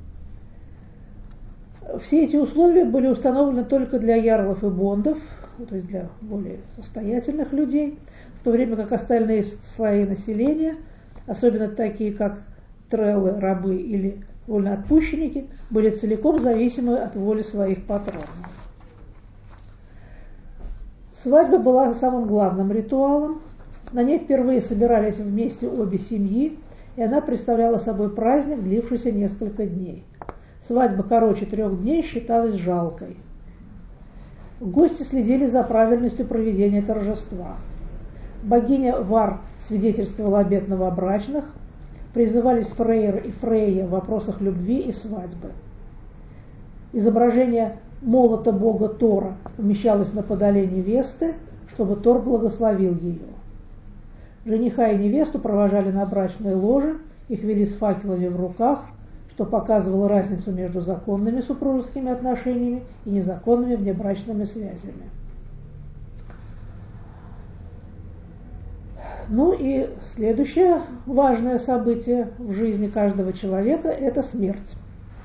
Все эти условия были установлены только для ярлов и бондов, то есть для более состоятельных людей, в то время как остальные слои населения, особенно такие как треллы, рабы или вольноотпущенники, были целиком зависимы от воли своих патронов. Свадьба была самым главным ритуалом. На ней впервые собирались вместе обе семьи, и она представляла собой праздник, длившийся несколько дней. Свадьба короче 3 дней считалась жалкой. Гости следили за правильностью проведения торжества. Богиня Вар свидетельствовала обет новобрачных, призывались Фрейр и Фрейя в вопросах любви и свадьбы. Изображение молота бога Тора помещалось на подоле невесты, чтобы Тор благословил ее. Жениха и невесту провожали на брачное ложе, их вели с факелами в руках, что показывало разницу между законными супружескими отношениями и незаконными внебрачными связями. Ну и следующее важное событие в жизни каждого человека – это смерть.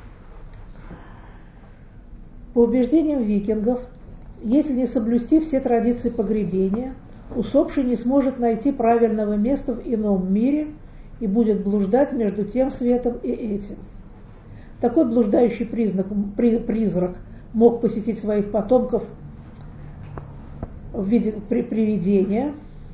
По убеждениям викингов, если не соблюсти все традиции погребения, усопший не сможет найти правильного места в ином мире и будет блуждать между тем светом и этим. Такой блуждающий призрак мог посетить своих потомков в виде привидения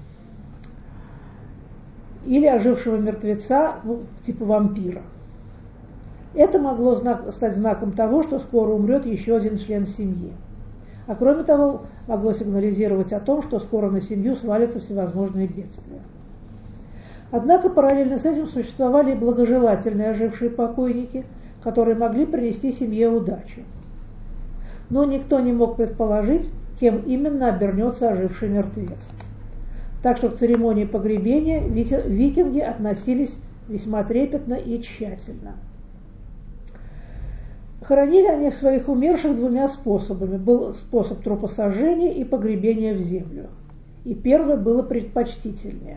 или ожившего мертвеца, типа вампира. Это могло стать знаком того, что скоро умрет еще один член семьи. А кроме того, могло сигнализировать о том, что скоро на семью свалятся всевозможные бедствия. Однако параллельно с этим существовали и благожелательные ожившие покойники, которые могли принести семье удачу. Но никто не мог предположить, кем именно обернется оживший мертвец. Так что к церемонии погребения викинги относились весьма трепетно и тщательно. Хоронили они своих умерших 2 способами. Был способ трупосожжения и погребения в землю. И первое было предпочтительнее.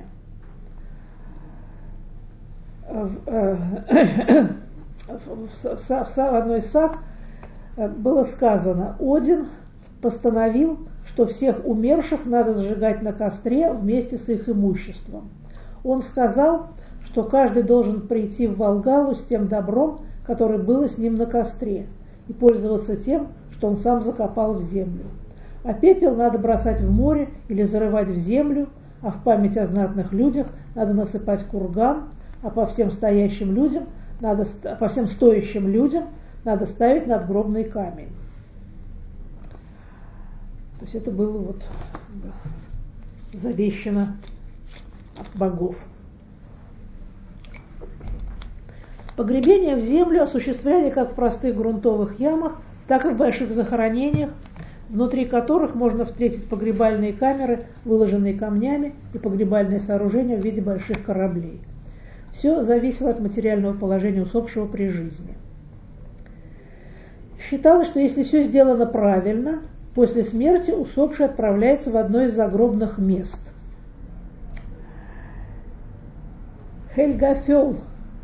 В одной из саг было сказано: Один постановил, что всех умерших надо сжигать на костре вместе с их имуществом. Он сказал, что каждый должен прийти в Валгалу с тем добром, которое было с ним на костре, и пользоваться тем, что он сам закопал в землю. А пепел надо бросать в море или зарывать в землю, а в память о знатных людях надо насыпать курган, а по всем стоящим людям по всем стоящим людям надо ставить надгробный камень. То есть это было вот завещано от богов. Погребения в землю осуществляли как в простых грунтовых ямах, так и в больших захоронениях, внутри которых можно встретить погребальные камеры, выложенные камнями, и погребальные сооружения в виде больших кораблей. Все зависело от материального положения усопшего при жизни. Считалось, что если все сделано правильно, после смерти усопший отправляется в одно из загробных мест. Хельгафёл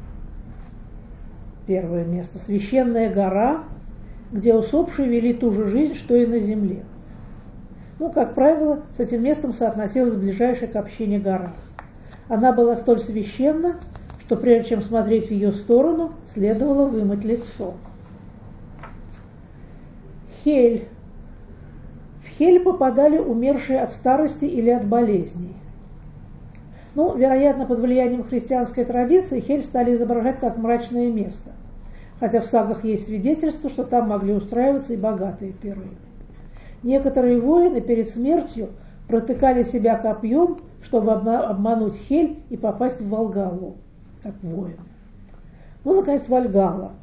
– первое место, священная гора, где усопшие вели ту же жизнь, что и на земле. Как правило, с этим местом соотносилась ближайшая к общине гора. Она была столь священна, что прежде чем смотреть в ее сторону, следовало вымыть лицо. Хель. В Хель попадали умершие от старости или от болезней. Вероятно, под влиянием христианской традиции Хель стали изображать как мрачное место, хотя в сагах есть свидетельство, что там могли устраиваться и богатые пиры. Некоторые воины перед смертью протыкали себя копьем, чтобы обмануть Хель и попасть в Вальгаллу, как воин. Наконец, Вальгалла.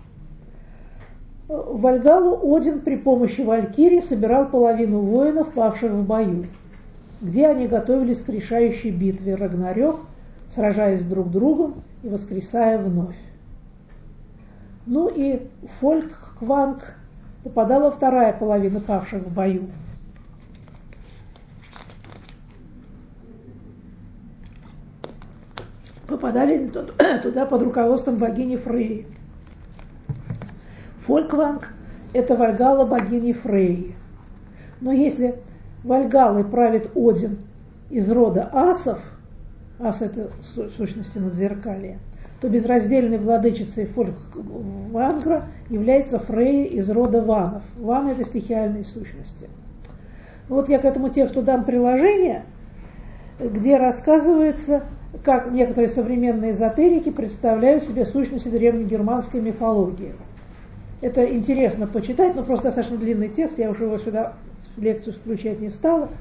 В Вальгаллу Один при помощи Валькирии собирал половину воинов, павших в бою, где они готовились к решающей битве Рагнарёк, сражаясь друг с другом и воскресая вновь. И в Фолькванг попадала вторая половина павших в бою. Попадали туда под руководством богини Фрейи. Фолькванг – это Вальгалла богини Фрейи. Но если Вальгаллой правит Один из рода асов, ас – это в сущности надзеркалье, то безраздельной владычицей Фольквангра является Фрейя из рода ванов. Ваны – это стихиальные сущности. Я к этому тексту дам приложение, где рассказывается, как некоторые современные эзотерики представляют себе сущности древнегерманской мифологии. Это интересно почитать, но просто достаточно длинный текст, я уже его сюда в лекцию включать не стала.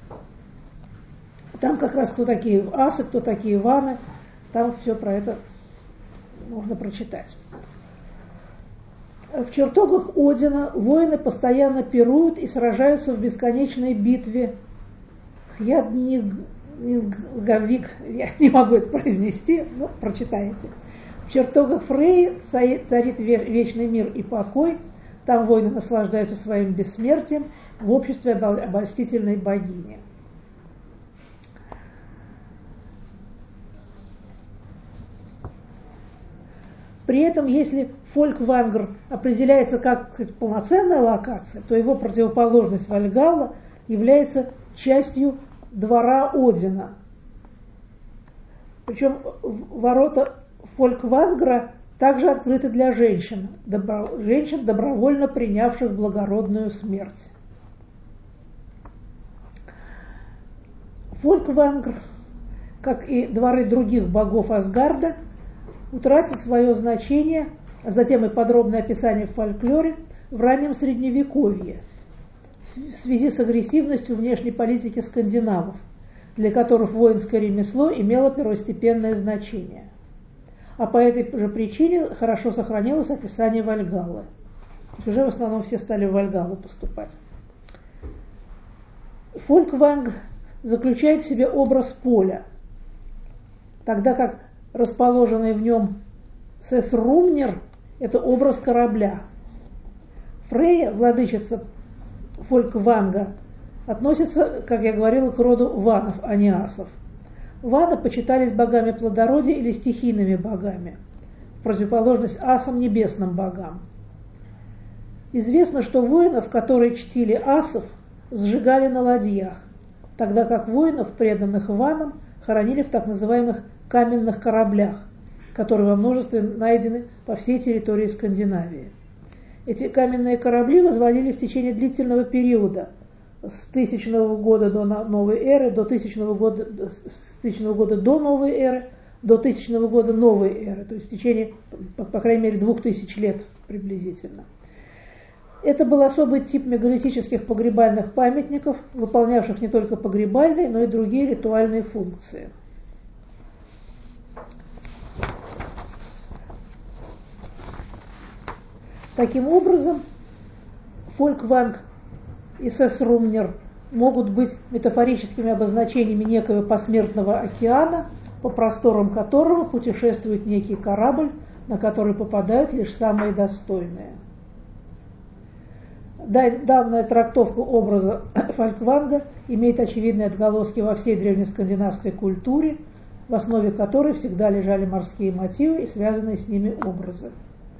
Там как раз кто такие асы, кто такие ваны, там все про это можно прочитать. В чертогах Одина воины постоянно пируют и сражаются в бесконечной битве Хьяднигавик, я не могу это произнести, но прочитайте. В чертогах Фрейи царит вечный мир и покой, там воины наслаждаются своим бессмертием в обществе обольстительной богини. При этом, если Фольквангр определяется как полноценная локация, то его противоположность Вальгалла является частью двора Одина. Причем ворота Фольквангра также открыты для женщин, добровольно принявших благородную смерть. Фольквангр, как и дворы других богов Асгарда, утратил свое значение, а затем и подробное описание в фольклоре в раннем Средневековье в связи с агрессивностью внешней политики скандинавов, для которых воинское ремесло имело первостепенное значение. А по этой же причине хорошо сохранилось описание Вальгаллы. Уже в основном все стали в Вальгаллу поступать. Фолькванг заключает в себе образ поля, тогда как расположенный в нем Сесрумнер – это образ корабля. Фрейя, владычица Фолькванга, относится, как я говорила, к роду ванов, а не асов. Ваны почитались богами плодородия или стихийными богами, в противоположность асам, небесным богам. Известно, что воинов, которые чтили асов, сжигали на ладьях, тогда как воинов, преданных ванам, хоронили в так называемых каменных кораблях, которые во множестве найдены по всей территории Скандинавии. Эти каменные корабли возводили в течение длительного периода, с 1000 года до новой эры, до 1000 года, с 1000 года до новой эры, до 1000 года новой эры, то есть в течение, по крайней мере, 2000 лет приблизительно. Это был особый тип мегалитических погребальных памятников, выполнявших не только погребальные, но и другие ритуальные функции. Таким образом, фолькванг и сесрумнер могут быть метафорическими обозначениями некого посмертного океана, по просторам которого путешествует некий корабль, на который попадают лишь самые достойные. Данная трактовка образа фолькванга имеет очевидные отголоски во всей древнескандинавской культуре, в основе которой всегда лежали морские мотивы и связанные с ними образы.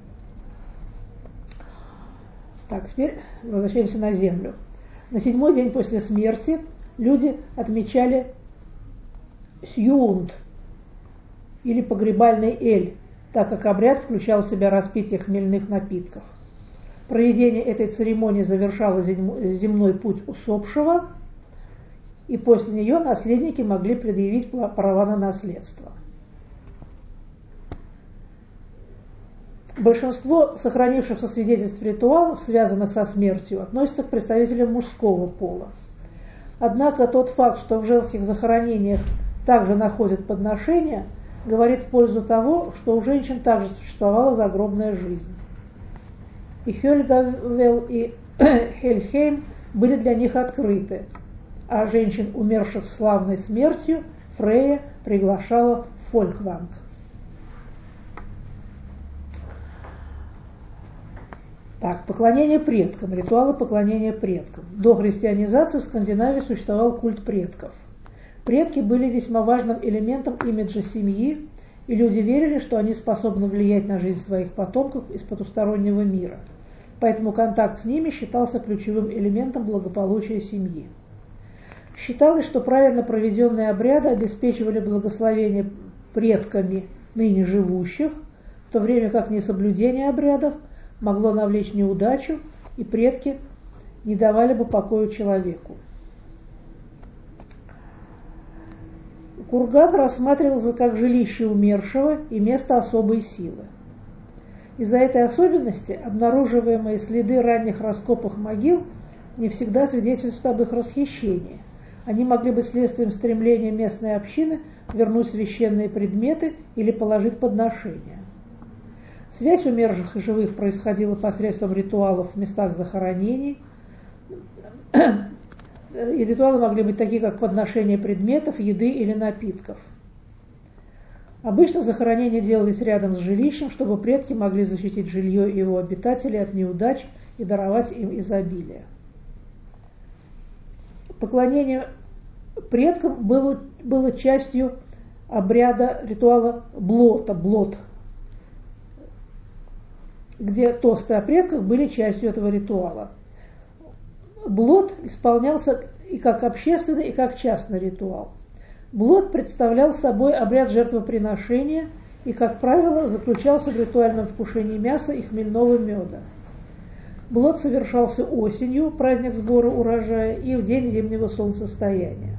Так, теперь возвращаемся на Землю. На 7-й день после смерти люди отмечали сьюнд, или погребальный эль, так как обряд включал в себя распитие хмельных напитков. Проведение этой церемонии завершало земной путь усопшего, и после нее наследники могли предъявить права на наследство. Большинство сохранившихся свидетельств ритуалов, связанных со смертью, относятся к представителям мужского пола. Однако тот факт, что в женских захоронениях также находят подношения, говорит в пользу того, что у женщин также существовала загробная жизнь. И Хельгавел, и Хельхейм были для них открыты, а женщин, умерших славной смертью, Фрейя приглашала в фолькванг. Так, поклонение предкам, ритуалы поклонения предкам. До христианизации в Скандинавии существовал культ предков. Предки были весьма важным элементом имиджа семьи, и люди верили, что они способны влиять на жизнь своих потомков из потустороннего мира. Поэтому контакт с ними считался ключевым элементом благополучия семьи. Считалось, что правильно проведенные обряды обеспечивали благословение предками ныне живущих, в то время как несоблюдение обрядов могло навлечь неудачу, и предки не давали бы покоя человеку. Курган рассматривался как жилище умершего и место особой силы. Из-за этой особенности обнаруживаемые следы ранних раскопок могил не всегда свидетельствуют об их расхищении. Они могли быть следствием стремления местной общины вернуть священные предметы или положить подношения. Связь умерших и живых происходила посредством ритуалов в местах захоронений. И ритуалы могли быть такие, как подношение предметов, еды или напитков. Обычно захоронения делались рядом с жилищем, чтобы предки могли защитить жилье и его обитателей от неудач и даровать им изобилие. Поклонение предкам было частью обряда ритуала блот, где тосты о предках были частью этого ритуала. Блот исполнялся и как общественный, и как частный ритуал. Блот представлял собой обряд жертвоприношения и, как правило, заключался в ритуальном вкушении мяса и хмельного меда. Блот совершался осенью, праздник сбора урожая, и в день зимнего солнцестояния.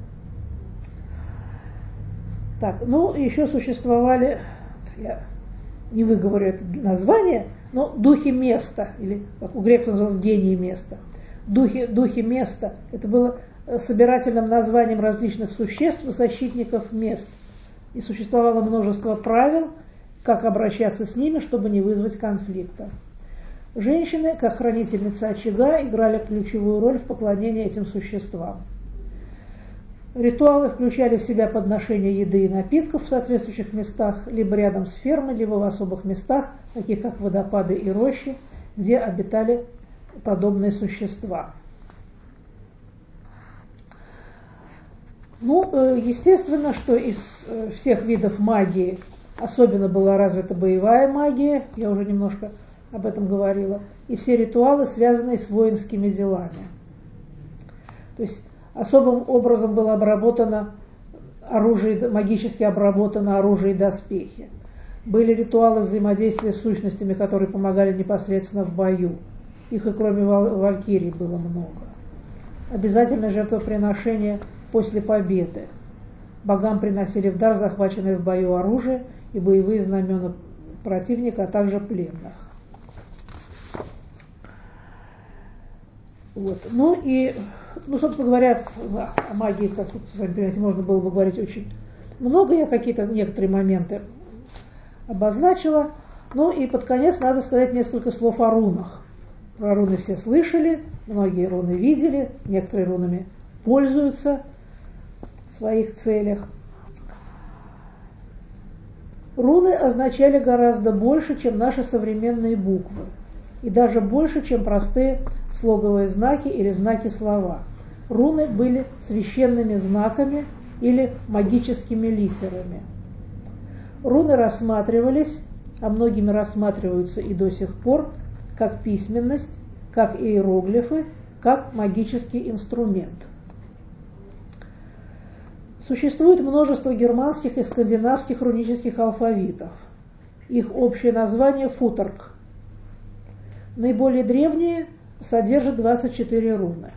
Так, еще существовали, я не выговорю это название, но духи места, или, как у греков называлось, гении места. Духи места – это было собирательным названием различных существ, защитников мест. И существовало множество правил, как обращаться с ними, чтобы не вызвать конфликта. Женщины, как хранительницы очага, играли ключевую роль в поклонении этим существам. Ритуалы включали в себя подношение еды и напитков в соответствующих местах, либо рядом с фермой, либо в особых местах, таких как водопады и рощи, где обитали подобные существа. Естественно, что из всех видов магии особенно была развита боевая магия, я уже немножко об этом говорила, и все ритуалы, связанные с воинскими делами. То есть особым образом было обработано оружие, магически обработано оружие и доспехи. Были ритуалы взаимодействия с сущностями, которые помогали непосредственно в бою. их и кроме валькирий было много. Обязательно жертвоприношение после победы. Богам приносили в дар захваченные в бою оружие и боевые знамена противника, а также пленных. Вот. Собственно говоря, о магии, как вы сами понимаете, можно было бы говорить очень много. Я некоторые моменты обозначила. И под конец надо сказать несколько слов о рунах. Про руны все слышали, многие руны видели, некоторые рунами пользуются в своих целях. Руны означали гораздо больше, чем наши современные буквы, и даже больше, чем простые слоговые знаки или знаки-слова. Руны были священными знаками или магическими литерами. Руны рассматривались, а многими рассматриваются и до сих пор, как письменность, как иероглифы, как магический инструмент. Существует множество германских и скандинавских рунических алфавитов. Их общее название – футорг. Наиболее древние содержат 24 руны.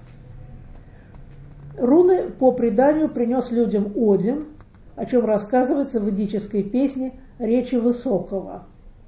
Руны, по преданию, принес людям Один, о чем рассказывается в ведической песне «Речи Высокого».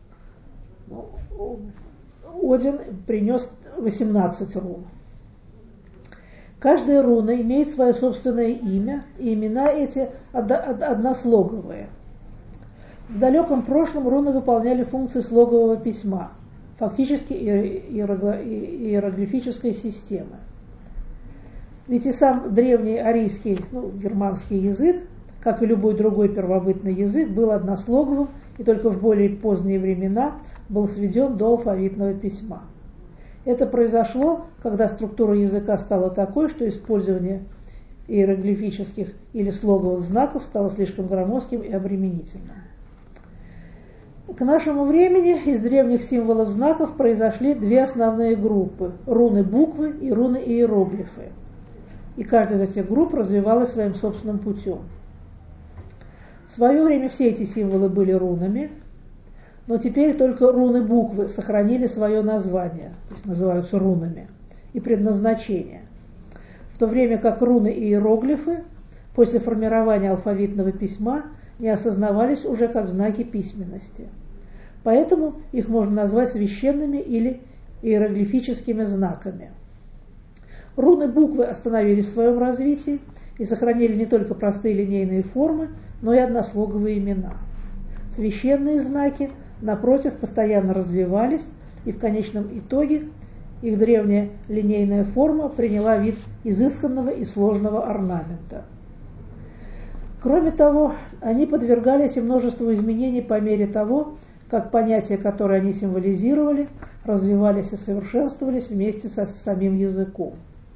Один принес 18 рун. Каждая руна имеет свое собственное имя, и имена эти однослоговые. В далеком прошлом руны выполняли функции слогового письма, фактически иероглифической системы. Ведь и сам древний арийский, германский язык, как и любой другой первобытный язык, был однослоговым и только в более поздние времена был сведен до алфавитного письма. Это произошло, когда структура языка стала такой, что использование иероглифических или слоговых знаков стало слишком громоздким и обременительным. К нашему времени из древних символов знаков произошли две основные группы – руны-буквы и руны-иероглифы. И каждая из этих групп развивалась своим собственным путем. В свое время все эти символы были рунами, но теперь только руны-буквы сохранили свое название, то есть называются рунами, и предназначение. В то время как руны и иероглифы после формирования алфавитного письма не осознавались уже как знаки письменности. Поэтому их можно назвать священными или иероглифическими знаками. Руны-буквы остановились в своем развитии и сохранили не только простые линейные формы, но и однослоговые имена. Священные знаки, напротив, постоянно развивались, и в конечном итоге их древняя линейная форма приняла вид изысканного и сложного орнамента. Кроме того, они подвергались и множеству изменений по мере того, как понятия, которые они символизировали, развивались и совершенствовались вместе со самим языком.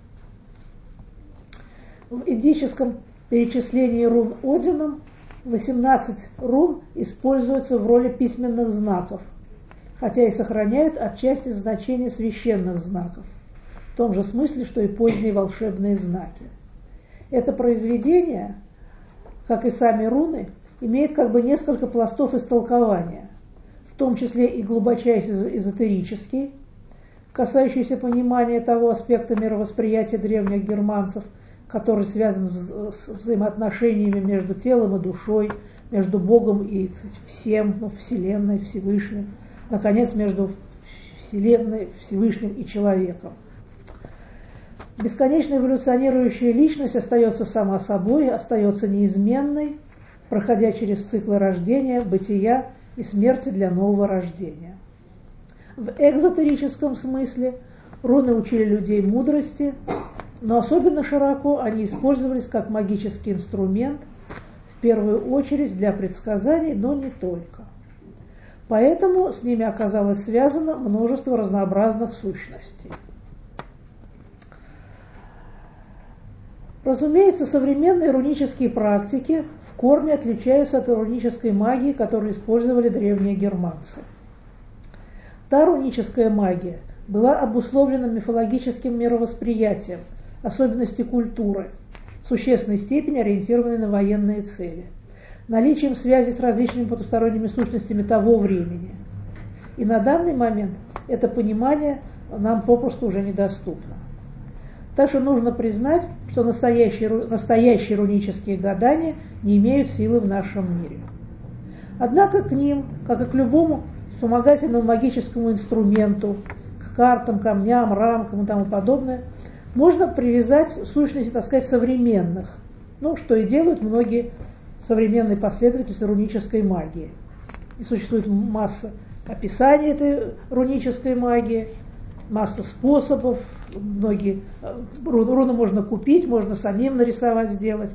В эдическом перечислении рун Одином 18 рун используются в роли письменных знаков, хотя и сохраняют отчасти значение священных знаков, в том же смысле, что и поздние волшебные знаки. Это произведение, как и сами руны, имеет как бы несколько пластов истолкования, в том числе и глубочайший эзотерический, касающийся понимания того аспекта мировосприятия древних германцев, который связан с взаимоотношениями между телом и душой, между Богом и всем, Вселенной, Всевышним, наконец, между Вселенной, Всевышним и человеком. Бесконечно эволюционирующая личность остается сама собой, остается неизменной, проходя через циклы рождения, бытия и смерти для нового рождения. В экзотерическом смысле руны учили людей мудрости, но особенно широко они использовались как магический инструмент, в первую очередь для предсказаний, но не только. Поэтому с ними оказалось связано множество разнообразных сущностей. Разумеется, современные рунические практики в корне отличаются от рунической магии, которую использовали древние германцы. Та руническая магия была обусловлена мифологическим мировосприятием, особенности культуры, в существенной степени ориентированной на военные цели, наличием связи с различными потусторонними сущностями того времени. И на данный момент это понимание нам попросту уже недоступно. Так что нужно признать, что настоящие рунические гадания не имеют силы в нашем мире. Однако к ним, как и к любому вспомогательному магическому инструменту, к картам, камням, рамкам и тому подобное, можно привязать сущности, так сказать, современных, что и делают многие современные последователи рунической магии. И существует масса описаний этой рунической магии, масса способов, многие руны можно купить, можно самим нарисовать, сделать.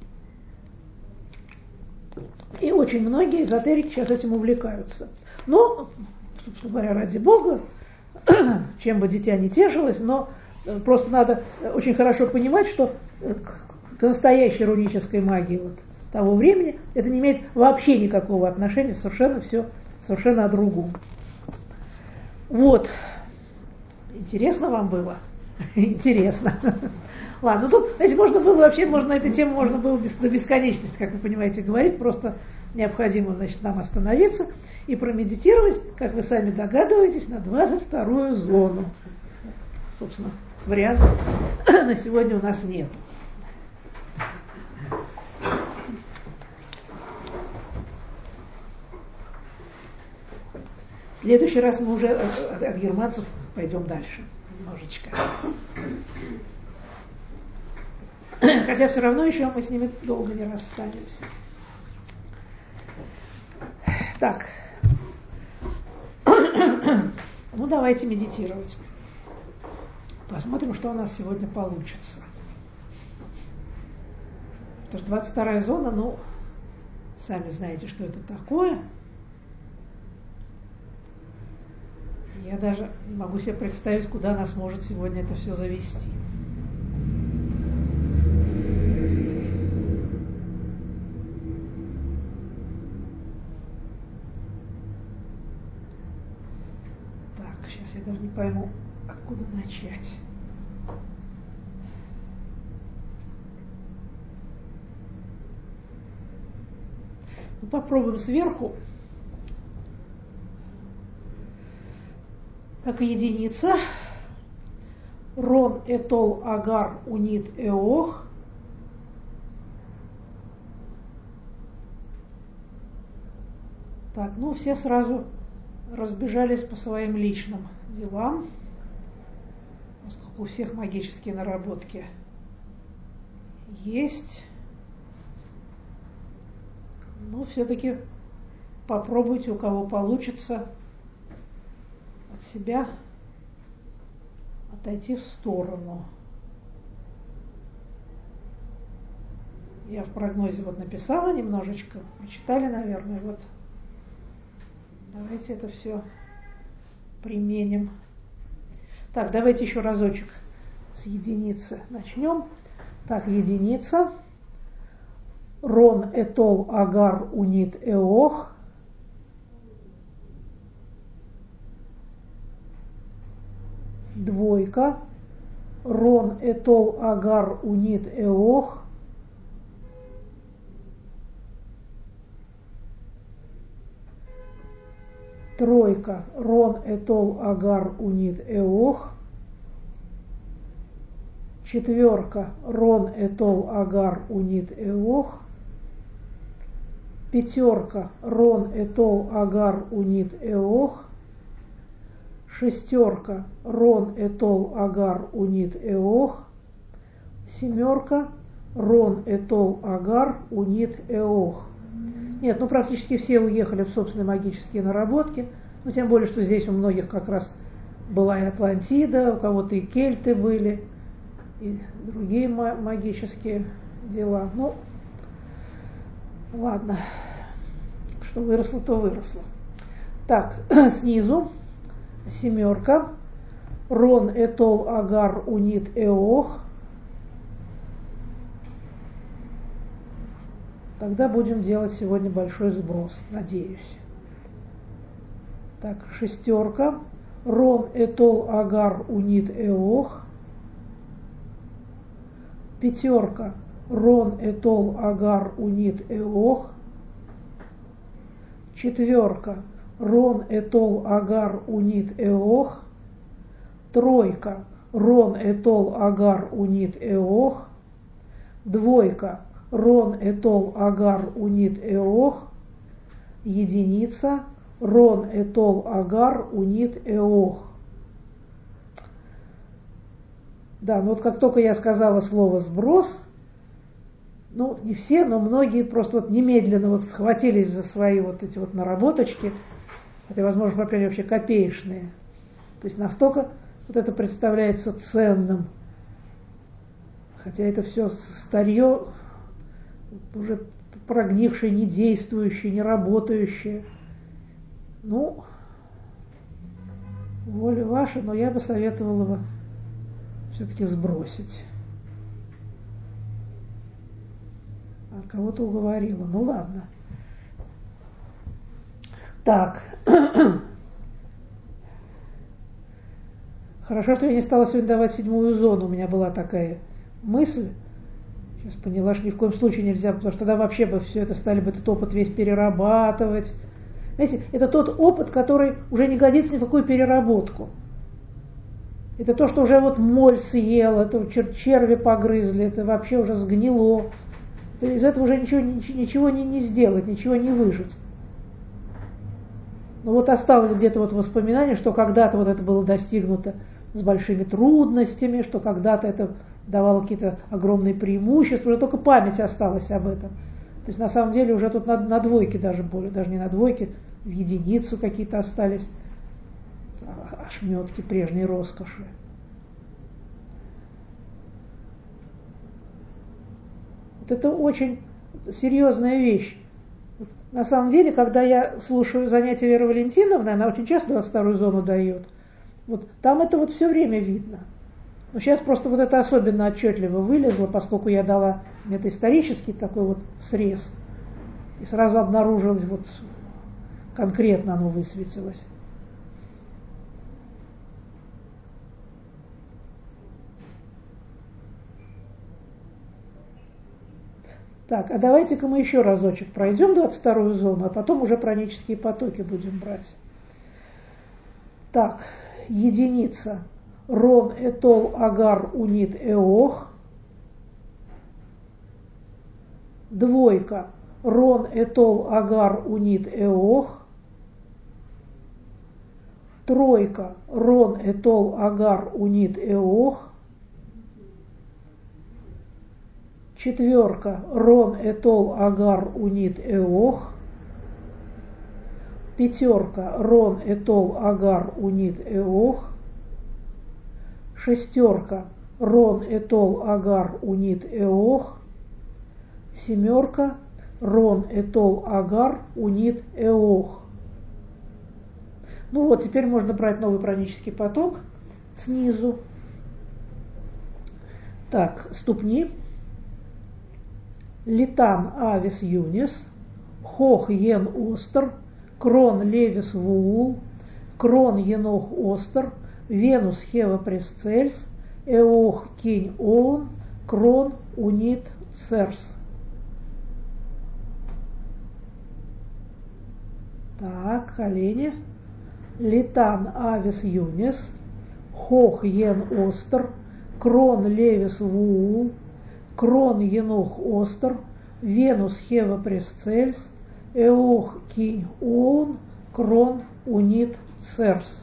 И очень многие эзотерики сейчас этим увлекаются. Но, собственно говоря, ради Бога, чем бы дитя не тешилось, но просто надо очень хорошо понимать, что к настоящей рунической магии того времени это не имеет вообще никакого отношения, совершенно о другом. Вот. Интересно вам было? Интересно. Ладно, тут, знаете, можно на эту тему можно было до бесконечности, как вы понимаете, говорить, просто необходимо, нам остановиться и промедитировать, как вы сами догадываетесь, на 22-ю зону. Собственно, вариантов на сегодня у нас нет. В следующий раз мы уже от германцев пойдем дальше немножечко. Хотя все равно еще мы с ними долго не расстанемся. Так. Давайте медитировать. Посмотрим, что у нас сегодня получится. Потому что 22-я зона, сами знаете, что это такое. Я даже не могу себе представить, куда нас может сегодня это все завести. Так, сейчас я даже не пойму, откуда начать. Попробуем сверху. Так, единица. Рон этол агар унит эох. Так, все сразу разбежались по своим личным делам, поскольку у всех магические наработки есть. Все-таки попробуйте, у кого получится, от себя отойти в сторону. Я в прогнозе написала немножечко, прочитали, наверное, Давайте это все применим. Так, давайте еще разочек с единицы начнем. Так, единица. Рон этол агар унит эох. Двойка. Рон этол агар унит эох. Тройка. Рон этол агар унит эох. Четверка. Рон этол агар унит эох. Пятерка. Рон этол агар унит эох. Шестерка. Рон этол агар унит эох. Семерка. Рон этол агар унит эох. Нет, практически все уехали в собственные магические наработки. Тем более, что здесь у многих как раз была и Атлантида, у кого-то и кельты были, и другие магические дела. Ладно, что выросло, то выросло. Так, снизу семерка. Рон этол агар унит эох. Тогда будем делать сегодня большой сброс, надеюсь. Так, шестерка. Рон этол агар унит эох. Пятерка. Рон этол агар унит эох. Четверка. Рон этол агар унит эох. тройка, рон, этол, агар, унит, эох, двойка, рон, этол, агар, унит, эох, единица, рон, этол, агар, унит, эох. Да, но вот как только я сказала слово «сброс», ну, не все, но многие просто вот немедленно вот схватились за свои вот эти вот наработочки, хотя, возможно, во-первых, вообще копеечные. То есть настолько вот это представляется ценным, хотя это все старье, уже прогнившее, не действующее, не работающее. Ну, воля ваша, но я бы советовала бы все-таки сбросить. А кого-то уговорила. Ну ладно. Так. Хорошо, что я не стала сегодня давать седьмую зону. У меня была такая мысль. Сейчас поняла, что ни в коем случае нельзя, потому что тогда вообще бы все это стали бы этот опыт весь перерабатывать. Знаете, это тот опыт, который уже не годится ни в какую переработку. Это то, что уже вот моль съел, это черви погрызли, это вообще уже сгнило. Из этого уже ничего не сделать, ничего не выжить. Но вот осталось где-то вот воспоминание, что когда-то вот это было достигнуто с большими трудностями, что когда-то это давало какие-то огромные преимущества, уже только память осталась об этом. То есть на самом деле уже тут на двойке даже более, даже не на двойке, в единицу какие-то остались ошметки прежней роскоши. Вот это очень серьезная вещь. На самом деле, когда я слушаю занятия Веры Валентиновны, она очень часто 22-ю зону дает, вот там это вот все время видно. Но сейчас просто вот это особенно отчетливо вылезло, поскольку я дала это исторический такой вот срез, и сразу обнаружилось, вот конкретно оно высветилось. Так, а давайте-ка мы еще разочек пройдем 22-ю зону, а потом уже пранические потоки будем брать. Так, единица. Рон, этол, агар, унит, эох. Двойка. Рон, этол, агар, унит, эох. Тройка. Рон, этол, агар, унит, эох. Четверка. Рон, этол, агар, унит, эох. Пятерка. Рон, этол, агар, унит, эох. Шестерка. Рон, этол, агар, унит, эох. Семерка. Рон, этол, агар, унит, эох. Ну вот, теперь можно брать новый пранический поток снизу. Так, ступни. Литан, авис, юнис. Хох, ен, остер. Крон, левис, вуул. Крон, енох, остер. Венус, хева, пресцельс. Эох, кинь, оун. Крон, унит, церс. Так, колени. Литан, авис, юнис. Хох, ен, остер. Крон, левис, вуул. Крон, енох, остер. Венус, хева, пресцельс. Эох, кинь, оун. Крон, унит, церс.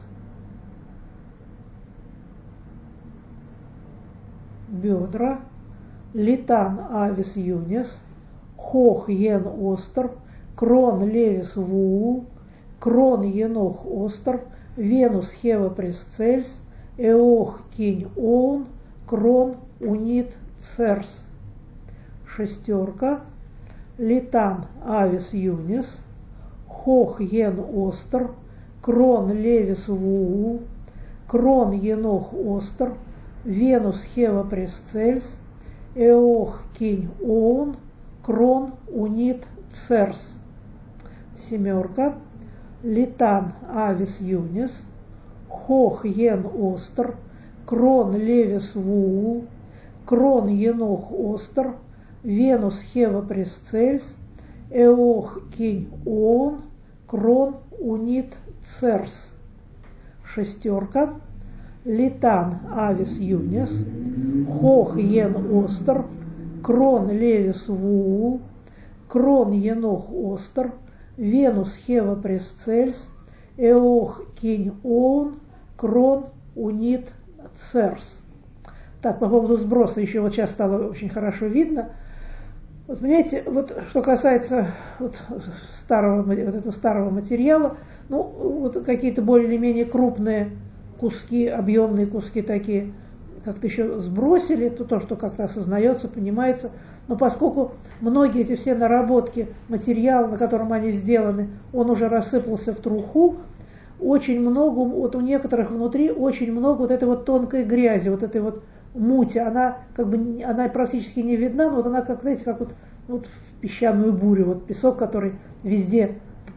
Бедра. Литан, авис, юнис. Хох, ен, остер. Крон, левис, вуул. Крон, енох, остер. Венус, хева, пресцельс. Эох, кинь, оун. Крон, унит, церс. Шестерка. Литан, авис, юнис. Хох, ен, остер. Крон, левис, вуул. Крон, енох, остер. Венус, хева, пресцельс. Эох, кинь, оун. Крон, унит, церс. Семерка. Литан, авис, юнис. Хох, ен, остер. Крон, левис, вуул. Крон, енох, остер. Венус, хева, пресцельс. Эох, кинь, оун. Крон, унит, церс. Шестерка. литан авис юнис, хох ен остер, крон левис вуул, крон енох остер, венус хева пресцельс, эох кинь оун, крон унит церс. Так, по поводу сброса еще вот сейчас стало очень хорошо видно. Вот понимаете, вот что касается вот этого старого материала, ну, вот какие-то более или менее крупные куски, объемные куски такие, как-то еще сбросили, то, что как-то осознается, понимается. Но поскольку многие эти все наработки, материал, на котором они сделаны, он уже рассыпался в труху, очень много, вот у некоторых внутри очень много вот этой вот тонкой грязи, вот этой вот мути, она как бы она практически не видна, но вот она, как, знаете, как вот в песчаную бурю, вот песок, который везде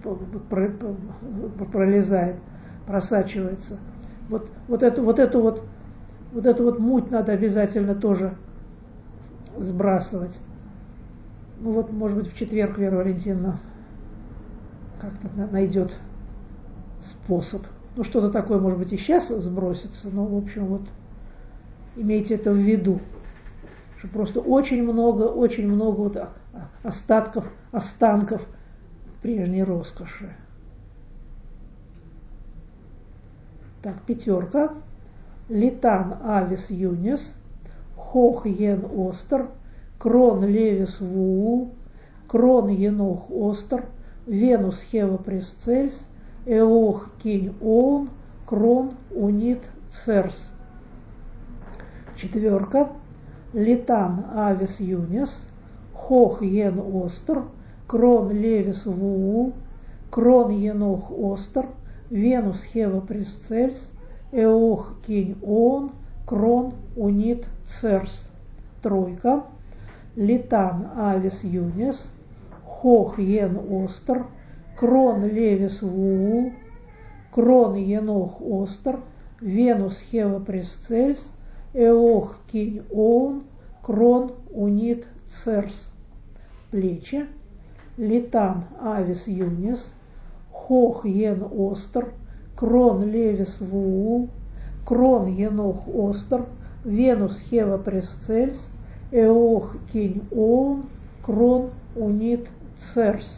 пролезает, просачивается. Вот эту муть надо обязательно тоже сбрасывать. Ну вот, может быть, в четверг Вера Валентиновна как-то найдет способ. Ну, что-то такое, может быть, и сейчас сбросится, но, в общем, вот имейте это в виду, что просто очень много вот останков прежней роскоши. Так, пятерка. Литан авис юнис, хох ен остер, крон левис вуул, крон енох остер, венус хева пресцельс, эох кинь оун, крон унит церс. Четверка. Литан авис юнис, хох ен остер, крон левис вуул, крон енох остер, венус хева пресцельс, эох кинь оун, крон унит церс. Тройка. Литан авис юнис, хох ен остер, крон левис вуул, крон енох остер, венус хева пресцельс, эох кинь оун, крон унит церс. Плечи. Литан авис юнис, хох ен остер, крон левис вуул, крон енох остер, венус хева пресцельс, эох кинь оун, крон унит церс.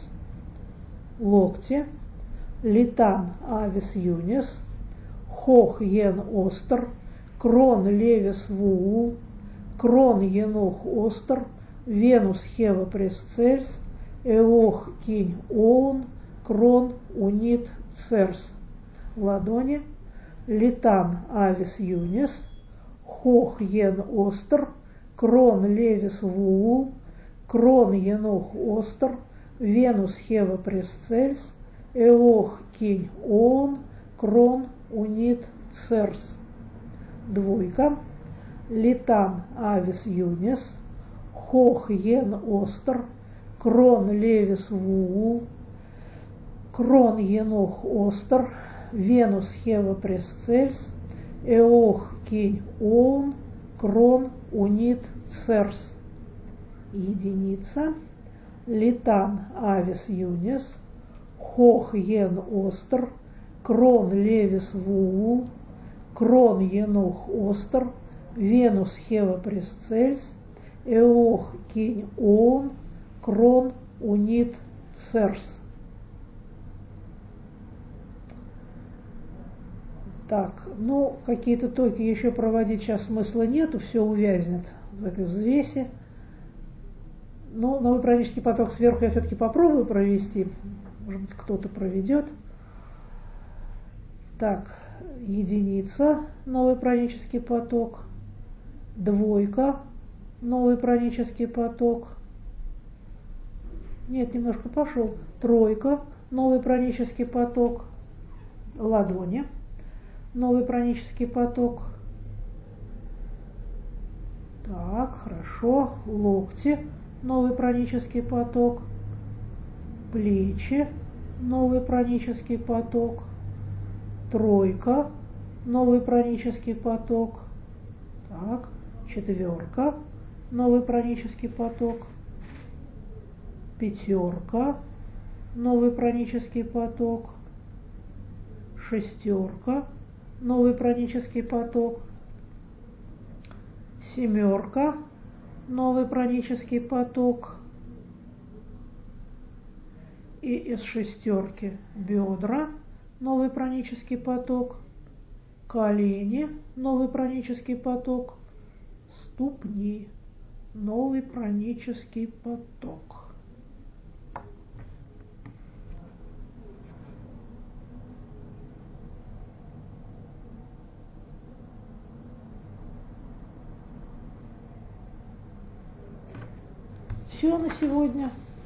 Локти. Литан авис юнис, хох ен остер, крон левис вуул, крон енох остер, венус хева пресцельс, эох кинь оун, крон унит церс. Ладони. Литан авис юнис, хох ен остер, крон левис вуул, крон енох остер, венус хева пресцельс, эох кинь оун, крон унит церс. Двойка. Литан авис юнис, хох ен остер, крон левис вуул, крон енох остер, венус хева пресцельс, эох кинь оун, крон унит церс. Единица. Литан авис юнис, хох ен остер, крон левис вуул, крон енох остер, венус хева пресцельс, эох кинь оун, крон унит церс. Так, ну, какие-то токи еще проводить сейчас смысла нету, все увязнет в этой взвеси. Но новый пранический поток сверху я все-таки попробую провести. Может быть, кто-то проведет. Так, единица, новый пранический поток. Двойка, новый пранический поток. Нет, немножко пошел. Тройка, новый пранический поток. Ладони, новый пранический поток. Так, хорошо. Локти, новый пранический поток. Плечи, новый пранический поток. Тройка, новый пранический поток. Так, четверка, новый пранический поток. Пятерка, новый пранический поток. Шестерка, новый пранический поток. Семерка, новый пранический поток. И из шестерки бедра, новый пранический поток. Колени, новый пранический поток. Ступни, новый пранический поток. Все на сегодня.